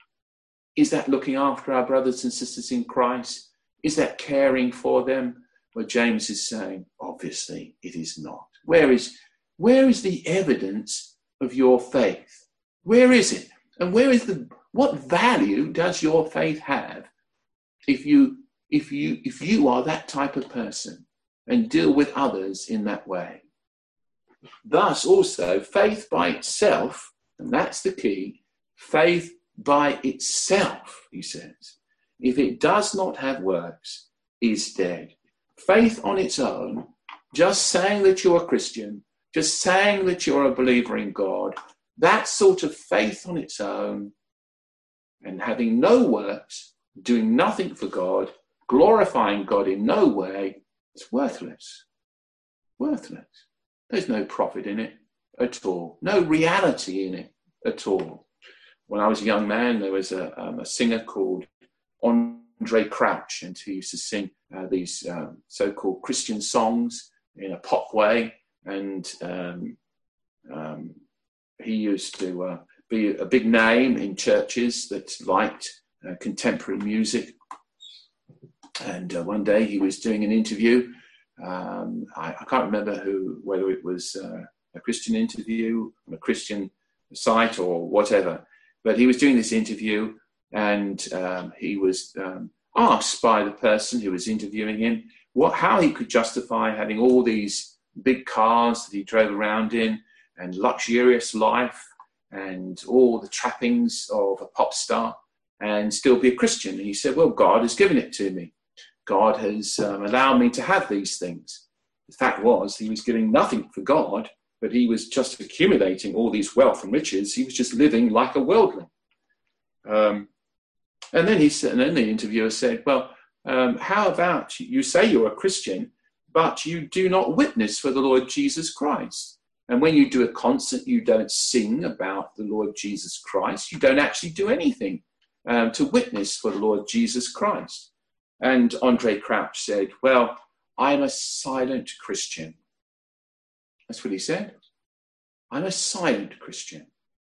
Is that looking after our brothers and sisters in Christ? Is that caring for them? Well, James is saying, obviously, it is not. Where is, where is the evidence of your faith? Where is it? And where is the, what value does your faith have if you, if you, if you are that type of person and deal with others in that way? Thus also, faith by itself, and that's the key, faith by itself, he says, if it does not have works, is dead. Faith on its own, just saying that you're a Christian, just saying that you're a believer in God, that sort of faith on its own, and having no works, doing nothing for God, glorifying God in no way, it's worthless. Worthless. There's no profit in it at all. No reality in it at all. When I was a young man, there was a, um, a singer called Andre Crouch, and he used to sing uh, these um, so-called Christian songs in a pop way. And um, um, he used to uh, be a big name in churches that liked uh, contemporary music. And uh, one day he was doing an interview. Um, I, I can't remember who, whether it was uh, a Christian interview on a Christian site or whatever. But he was doing this interview, and um, he was um, asked by the person who was interviewing him what, how he could justify having all these big cars that he drove around in and luxurious life and all the trappings of a pop star and still be a Christian. And he said, well, God has given it to me. God has um, allowed me to have these things. The fact was, he was giving nothing for God, but he was just accumulating all these wealth and riches. He was just living like a worldling. Um, and then he said, and then the interviewer said, well, um, how about you say you're a Christian, but you do not witness for the Lord Jesus Christ? And when you do a concert, you don't sing about the Lord Jesus Christ. You don't actually do anything um, to witness for the Lord Jesus Christ. And Andre Crouch said, well, I'm a silent Christian. That's what he said. I'm a silent Christian.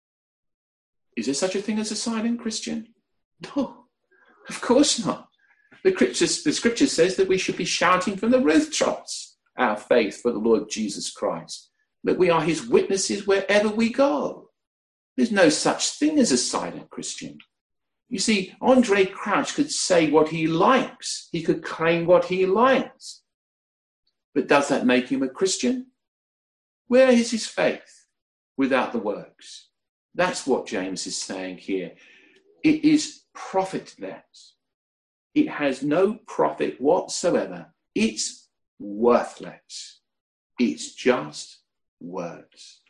Is there such a thing as a silent Christian? No, of course not. The scriptures, the scripture says that we should be shouting from the rooftops our faith for the Lord Jesus Christ, that we are his witnesses wherever we go. There's no such thing as a silent Christian. You see, Andre Crouch could say what he likes. He could claim what he likes. But does that make him a Christian? Where is his faith without the works? That's what James is saying here. It is profitless. It has no profit whatsoever. It's worthless. It's just words.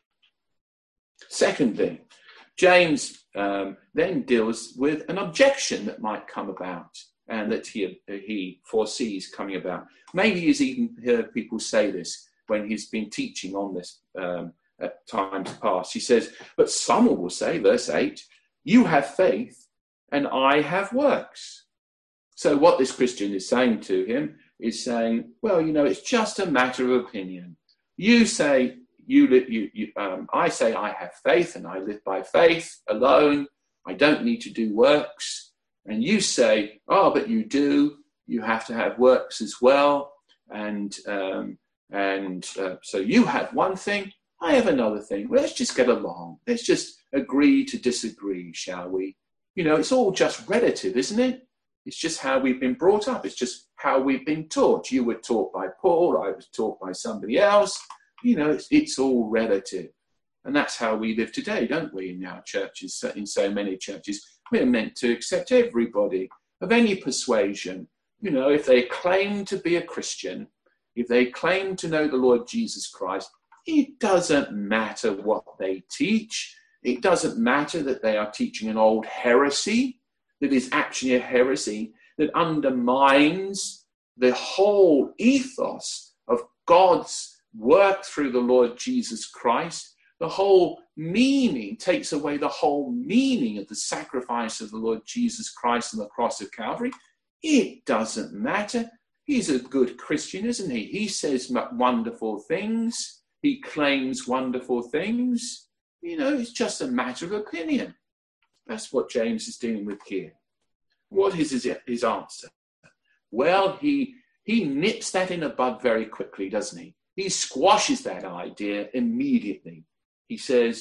Secondly, James um, then deals with an objection that might come about and that he, he foresees coming about. Maybe he's even heard people say this when he's been teaching on this um, at times past. He says, but someone will say, verse eight, you have faith and I have works. So what this Christian is saying to him is saying, well, you know, it's just a matter of opinion. You say, you, you, you um, I say I have faith and I live by faith alone. I don't need to do works. And you say, oh, but you do. You have to have works as well. And um, and uh, so you have one thing, I have another thing. Let's just get along. Let's just agree to disagree, shall we? You know, it's all just relative, isn't it? It's just how we've been brought up. It's just how we've been taught. You were taught by Paul. I was taught by somebody else. You know, it's, it's all relative. And that's how we live today, don't we, in our churches, in so many churches. We're meant to accept everybody of any persuasion. You know, if they claim to be a Christian, if they claim to know the Lord Jesus Christ, it doesn't matter what they teach. It doesn't matter that they are teaching an old heresy that is actually a heresy that undermines the whole ethos of God's work through the Lord Jesus Christ. The whole meaning, takes away the whole meaning of the sacrifice of the Lord Jesus Christ on the cross of Calvary. It doesn't matter. He's a good Christian, isn't he? He says wonderful things. He claims wonderful things. You know, it's just a matter of opinion. That's what James is dealing with here. What is his, his answer? Well, he, he nips that in the bud very quickly, doesn't he? He squashes that idea immediately. He says,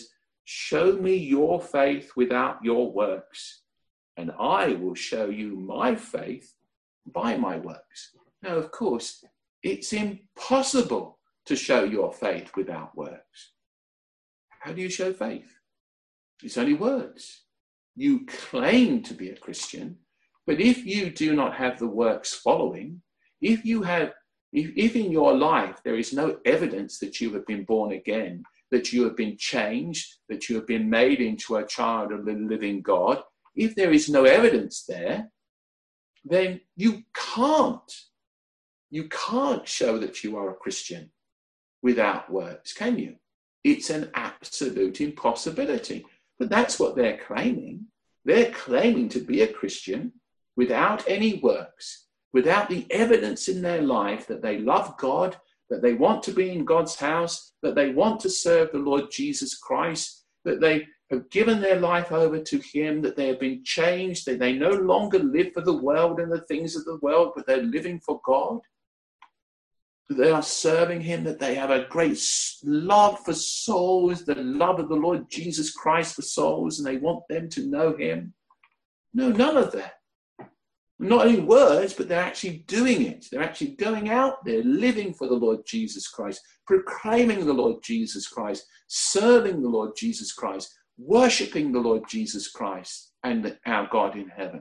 show me your faith without your works, and I will show you my faith by my works. Now, of course, it's impossible to show your faith without works. How do you show faith? It's only words. You claim to be a Christian, but if you do not have the works following, if you have, if, if in your life there is no evidence that you have been born again, that you have been changed, that you have been made into a child of the living God, if there is no evidence there, then you can't, you can't show that you are a Christian without works, can you? It's an absolute impossibility. But that's what they're claiming. They're claiming to be a Christian without any works, without the evidence in their life that they love God, that they want to be in God's house, that they want to serve the Lord Jesus Christ, that they have given their life over to him, that they have been changed, that they no longer live for the world and the things of the world, but they're living for God. They are serving him, that they have a great love for souls, the love of the Lord Jesus Christ for souls, and they want them to know him. No, none of that. Not only words, but they're actually doing it. They're actually going out there, living for the Lord Jesus Christ, proclaiming the Lord Jesus Christ, serving the Lord Jesus Christ, worshipping the Lord Jesus Christ and our God in heaven.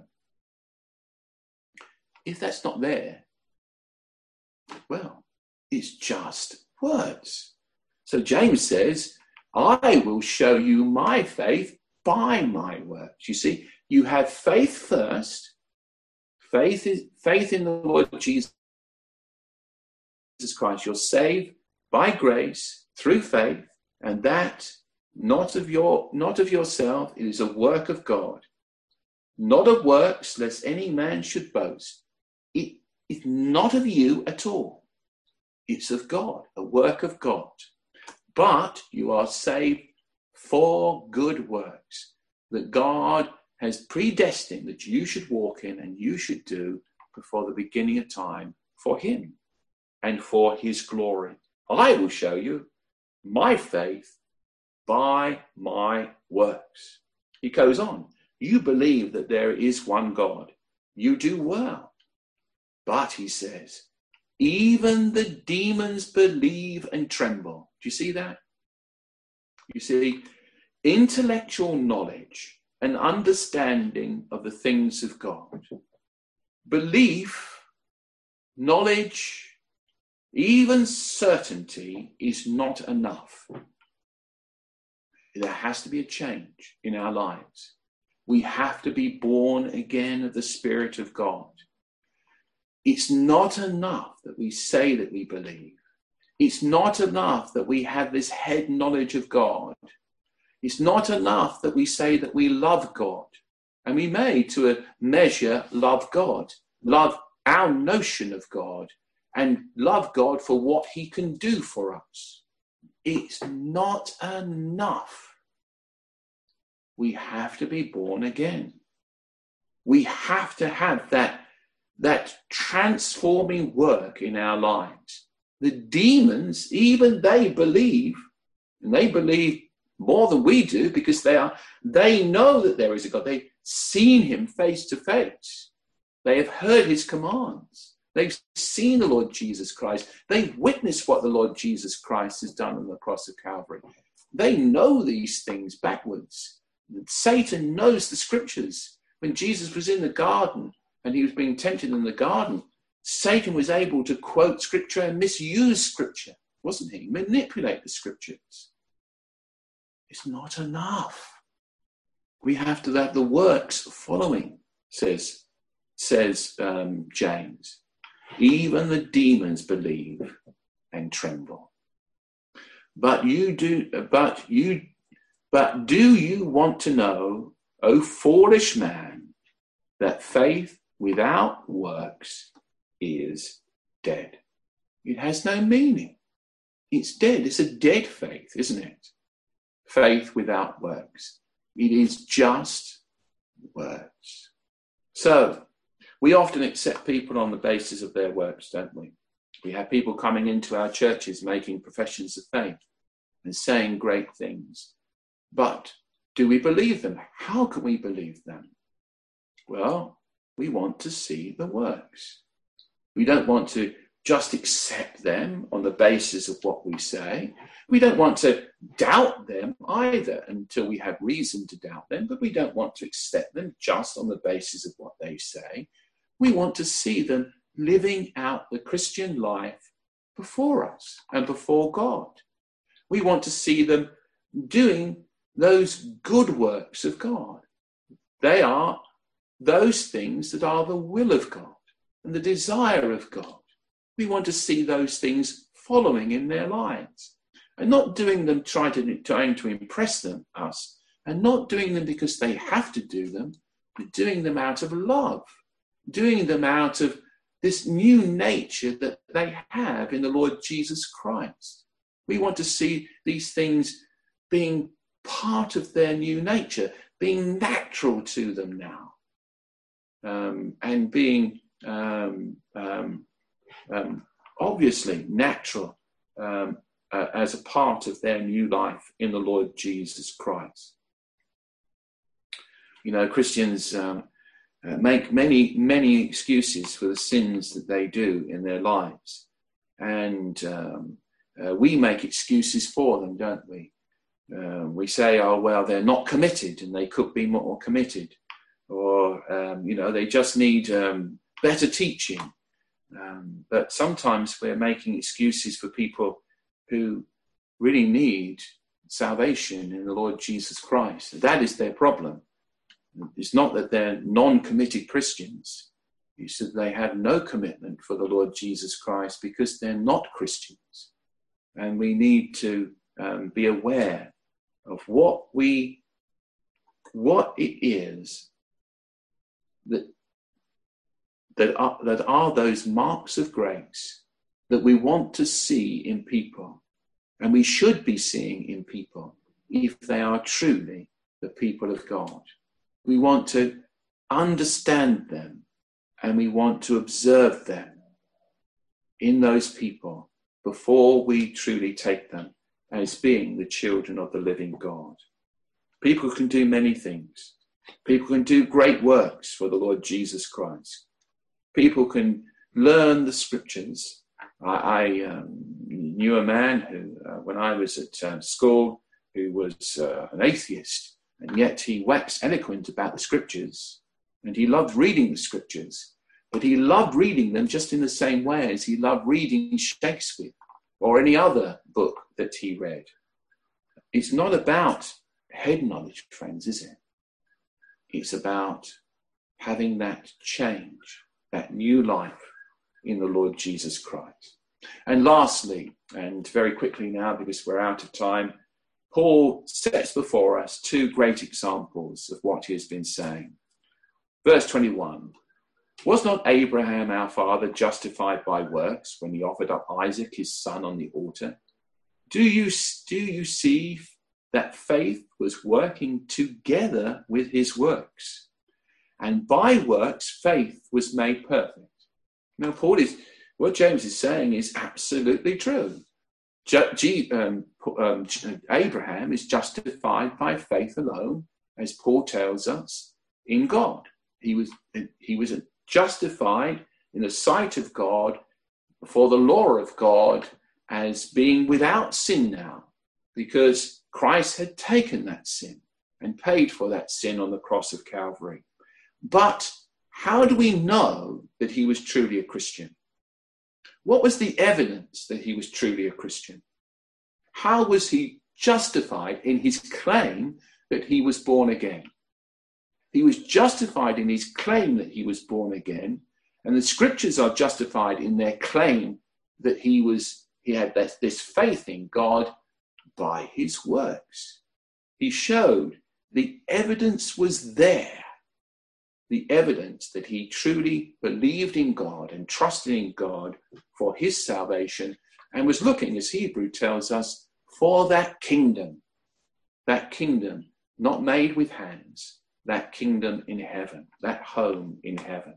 If that's not there, well, it's just words. So James says, I will show you my faith by my works. You see, you have faith first. Faith is faith in the Lord Jesus Christ. You're saved by grace through faith, and that not of your not of yourself. It is a work of God, not of works, lest any man should boast. It is not of you at all. It's of God, a work of God. But you are saved for good works that God has predestined that you should walk in and you should do before the beginning of time for him and for his glory. I will show you my faith by my works. He goes on. You believe that there is one God. You do well. But, he says, even the demons believe and tremble. Do you see that? You see, intellectual knowledge and understanding of the things of God, belief, knowledge, even certainty is not enough. There has to be a change in our lives. We have to be born again of the Spirit of God. It's not enough that we say that we believe. It's not enough that we have this head knowledge of God. It's not enough that we say that we love God. And we may, to a measure, love God, love our notion of God, and love God for what he can do for us. It's not enough. We have to be born again. We have to have that, that transforming work in our lives. The demons, even they believe, and they believe more than we do, because they are, they know that there is a God. They've seen him face to face. They have heard his commands. They've seen the Lord Jesus Christ. They've witnessed what the Lord Jesus Christ has done on the cross of Calvary. They know these things backwards. Satan knows the scriptures. When Jesus was in the garden and he was being tempted in the garden, Satan was able to quote scripture and misuse scripture, wasn't he? Manipulate the scriptures. It's not enough. We have to have the works following, says, says um, James. Even the demons believe and tremble. But you do, but you, but do you want to know, O foolish man, that faith without works is dead? It has no meaning. It's dead. It's a dead faith, isn't it? Faith without works. It is just words. So, we often accept people on the basis of their works, don't we? We have people coming into our churches making professions of faith and saying great things. But do we believe them? How can we believe them? Well, we want to see the works. We don't want to just accept them on the basis of what we say. We don't want to doubt them either until we have reason to doubt them, but we don't want to accept them just on the basis of what they say. We want to see them living out the Christian life before us and before God. We want to see them doing those good works of God. They are those things that are the will of God and the desire of God. We want to see those things following in their lives and not doing them trying to, trying to impress them, us, and not doing them because they have to do them, but doing them out of love, doing them out of this new nature that they have in the Lord Jesus Christ. We want to see these things being part of their new nature, being natural to them now, um, and being um, um, um, obviously natural um, uh, as a part of their new life in the Lord Jesus Christ. You know, Christians um, uh, make many, many excuses for the sins that they do in their lives. And um, uh, we make excuses for them, don't we? Uh, we say, oh, well, they're not committed and they could be more committed. Or, um, you know, they just need um, better teaching. Um, but sometimes we're making excuses for people who really need salvation in the Lord Jesus Christ. That is their problem. It's not that they're non-committed Christians. It's that they have no commitment for the Lord Jesus Christ because they're not Christians. And we need to um, be aware of what we, what it is that that are, that are those marks of grace that we want to see in people, and we should be seeing in people if they are truly the people of God. We want to understand them and we want to observe them in those people before we truly take them as being the children of the living God. People can do many things. People can do great works for the Lord Jesus Christ. People can learn the scriptures. I, I um, knew a man who, uh, when I was at uh, school, who was uh, an atheist, and yet he waxed eloquent about the scriptures, and he loved reading the scriptures, but he loved reading them just in the same way as he loved reading Shakespeare or any other book that he read. It's not about head knowledge, friends, is it? It's about having that change, that new life in the Lord Jesus Christ. And lastly, and very quickly now because we're out of time, Paul sets before us two great examples of what he has been saying. Verse twenty-one, was not Abraham our father justified by works when he offered up Isaac his son on the altar? Do you, do you see that faith was working together with his works? And by works, faith was made perfect. Now, Paul is, what James is saying is absolutely true. G- G- um, um, Abraham is justified by faith alone, as Paul tells us, in God. He was, he was justified in the sight of God for the law of God as being without sin now, because Christ had taken that sin and paid for that sin on the cross of Calvary. But how do we know that he was truly a Christian? What was the evidence that he was truly a Christian? How was he justified in his claim that he was born again? He was justified in his claim that he was born again, and the scriptures are justified in their claim that he was he had this, this faith in God by his works. He showed the evidence was there. The evidence that he truly believed in God and trusted in God for his salvation and was looking, as Hebrew tells us, for that kingdom, that kingdom not made with hands, that kingdom in heaven, that home in heaven.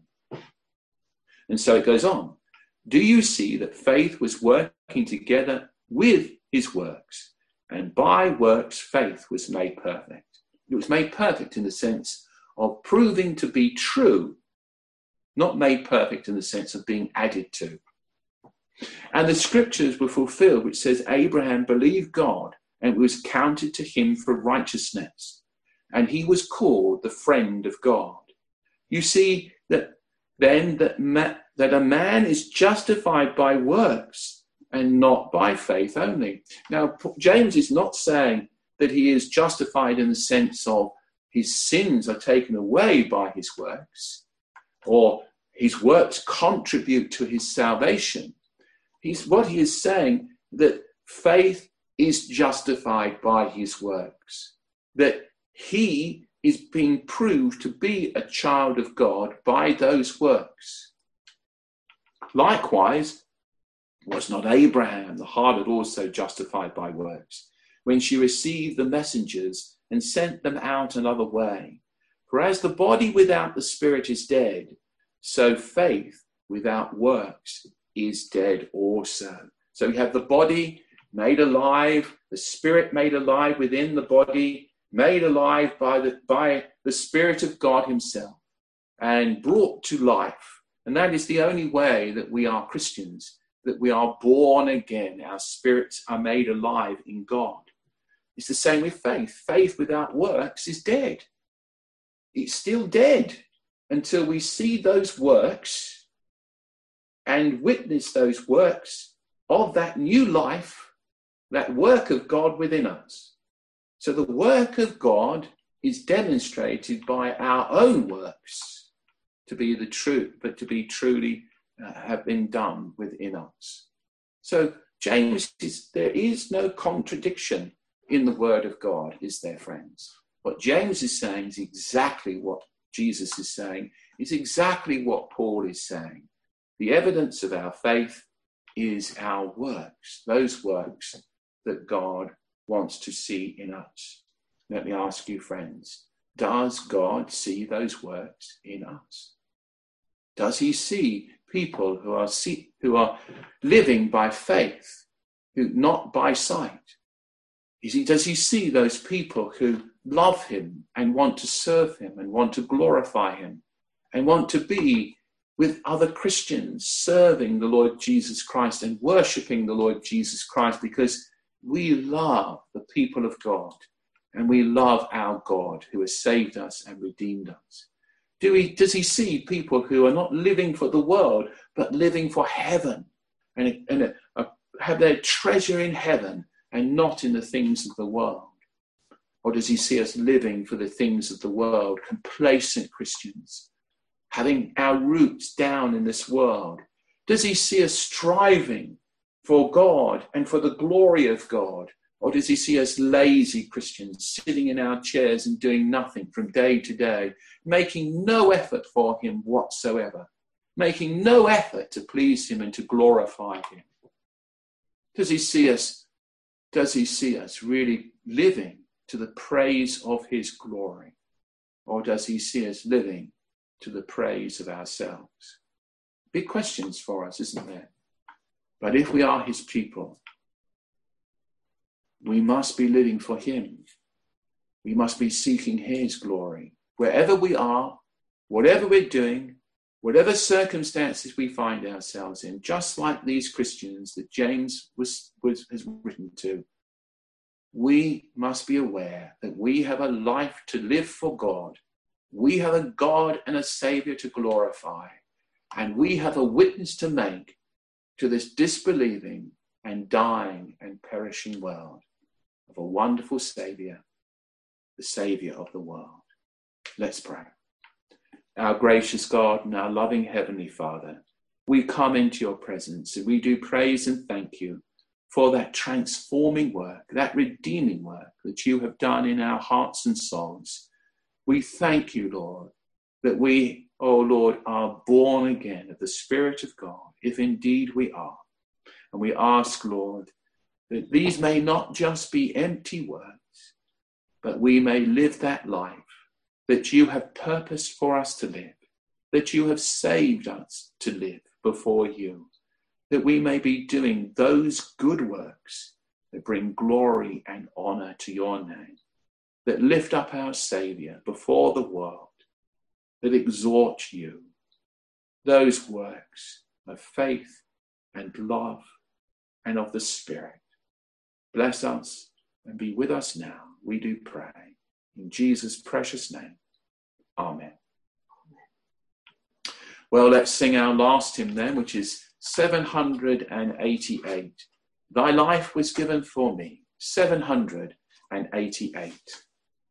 And so it goes on. Do you see that faith was working together with his works? And by works, faith was made perfect. It was made perfect in the sense of proving to be true, not made perfect in the sense of being added to. And the scriptures were fulfilled, which says Abraham believed God and it was counted to him for righteousness. And he was called the friend of God. You see that then that, ma- that a man is justified by works and not by faith only. Now, James is not saying that he is justified in the sense of his sins are taken away by his works, or his works contribute to his salvation. He's what he is saying, that faith is justified by his works, that he is being proved to be a child of God by those works. Likewise, was not Abraham the harlot also justified by works, when she received the messengers and sent them out another way? For as the body without the spirit is dead, so faith without works is dead also. So we have the body made alive, the spirit made alive within the body, made alive by the, by the Spirit of God himself and brought to life. And that is the only way that we are Christians, that we are born again. Our spirits are made alive in God. It's the same with faith. Faith without works is dead. It's still dead until we see those works and witness those works of that new life, that work of God within us. So the work of God is demonstrated by our own works to be the truth, but to be truly uh, have been done within us. So James, is, there is no contradiction in the word of God, is there, friends? What James is saying is exactly what Jesus is saying, is exactly what Paul is saying. The evidence of our faith is our works, those works that God wants to see in us. Let me ask you, friends, does God see those works in us? Does he see people who are see, who are living by faith, who not by sight? Is he, does he see those people who love him and want to serve him and want to glorify him and want to be with other Christians serving the Lord Jesus Christ and worshipping the Lord Jesus Christ, because we love the people of God and we love our God who has saved us and redeemed us? Do he, does he see people who are not living for the world, but living for heaven and, and uh, have their treasure in heaven and not in the things of the world? Or does he see us living for the things of the world, complacent Christians, having our roots down in this world? Does he see us striving for God and for the glory of God? Or does he see us lazy Christians sitting in our chairs and doing nothing from day to day, making no effort for him whatsoever, making no effort to please him and to glorify him? Does he see us, does he see us really living to the praise of his glory? Or does he see us living to the praise of ourselves? Big questions for us, isn't there? But if we are his people, we must be living for him. We must be seeking his glory. Wherever we are, whatever we're doing, whatever circumstances we find ourselves in, just like these Christians that James was, was, has written to, we must be aware that we have a life to live for God. We have a God and a Saviour to glorify. And we have a witness to make to this disbelieving and dying and perishing world of a wonderful Saviour, the Saviour of the world. Let's pray. Our gracious God and our loving Heavenly Father, we come into your presence and we do praise and thank you for that transforming work, that redeeming work that you have done in our hearts and souls. We thank you, Lord, that we, oh Lord, are born again of the Spirit of God, if indeed we are. And we ask, Lord, that these may not just be empty words, but we may live that life that you have purposed for us to live, that you have saved us to live before you, that we may be doing those good works that bring glory and honour to your name, that lift up our Saviour before the world, that exhort you. Those works of faith and love and of the Spirit. Bless us and be with us now, we do pray. In Jesus' precious name, amen. Well, let's sing our last hymn then, which is seven hundred eighty-eight. Thy life was given for me, seven hundred eighty-eight.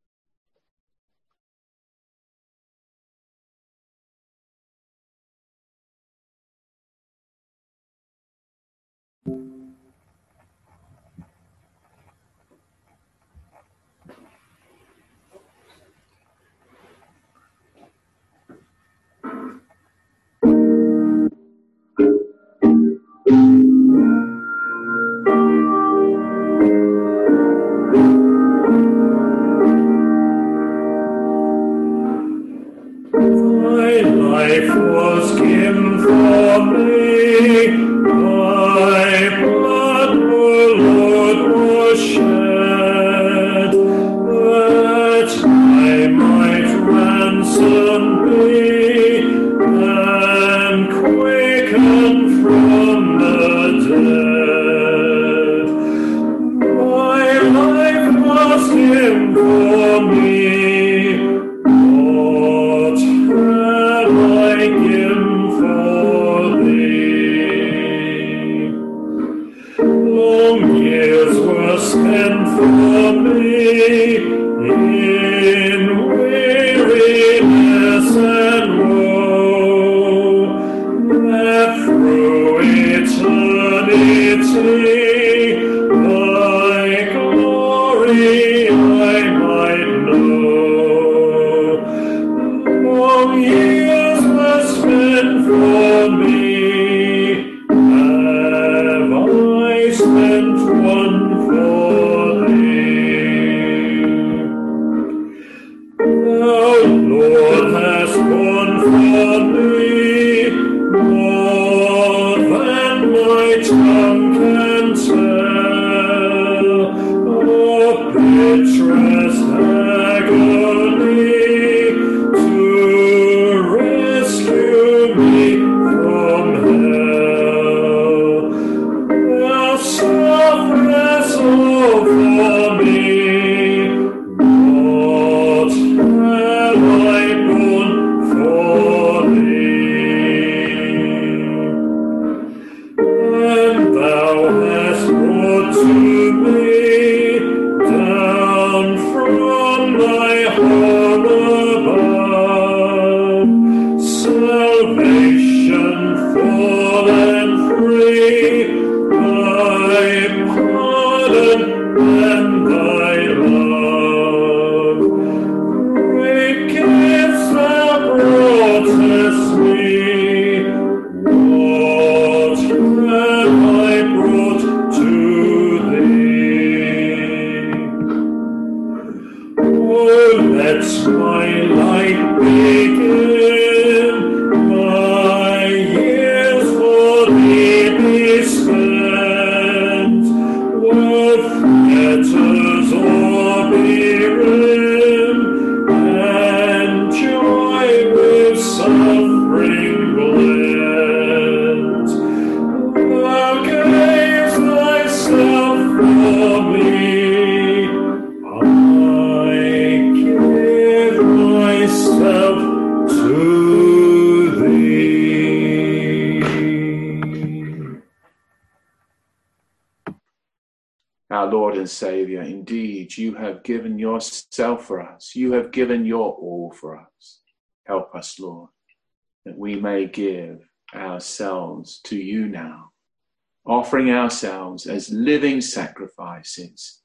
Saviour, indeed, you have given yourself for us. You have given your all for us. Help us, Lord, that we may give ourselves to you now, offering ourselves as living sacrifices,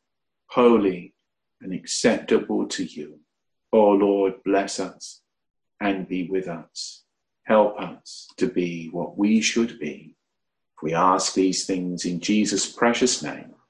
holy and acceptable to you. Oh, Lord, bless us and be with us. Help us to be what we should be. We ask these things in Jesus' precious name.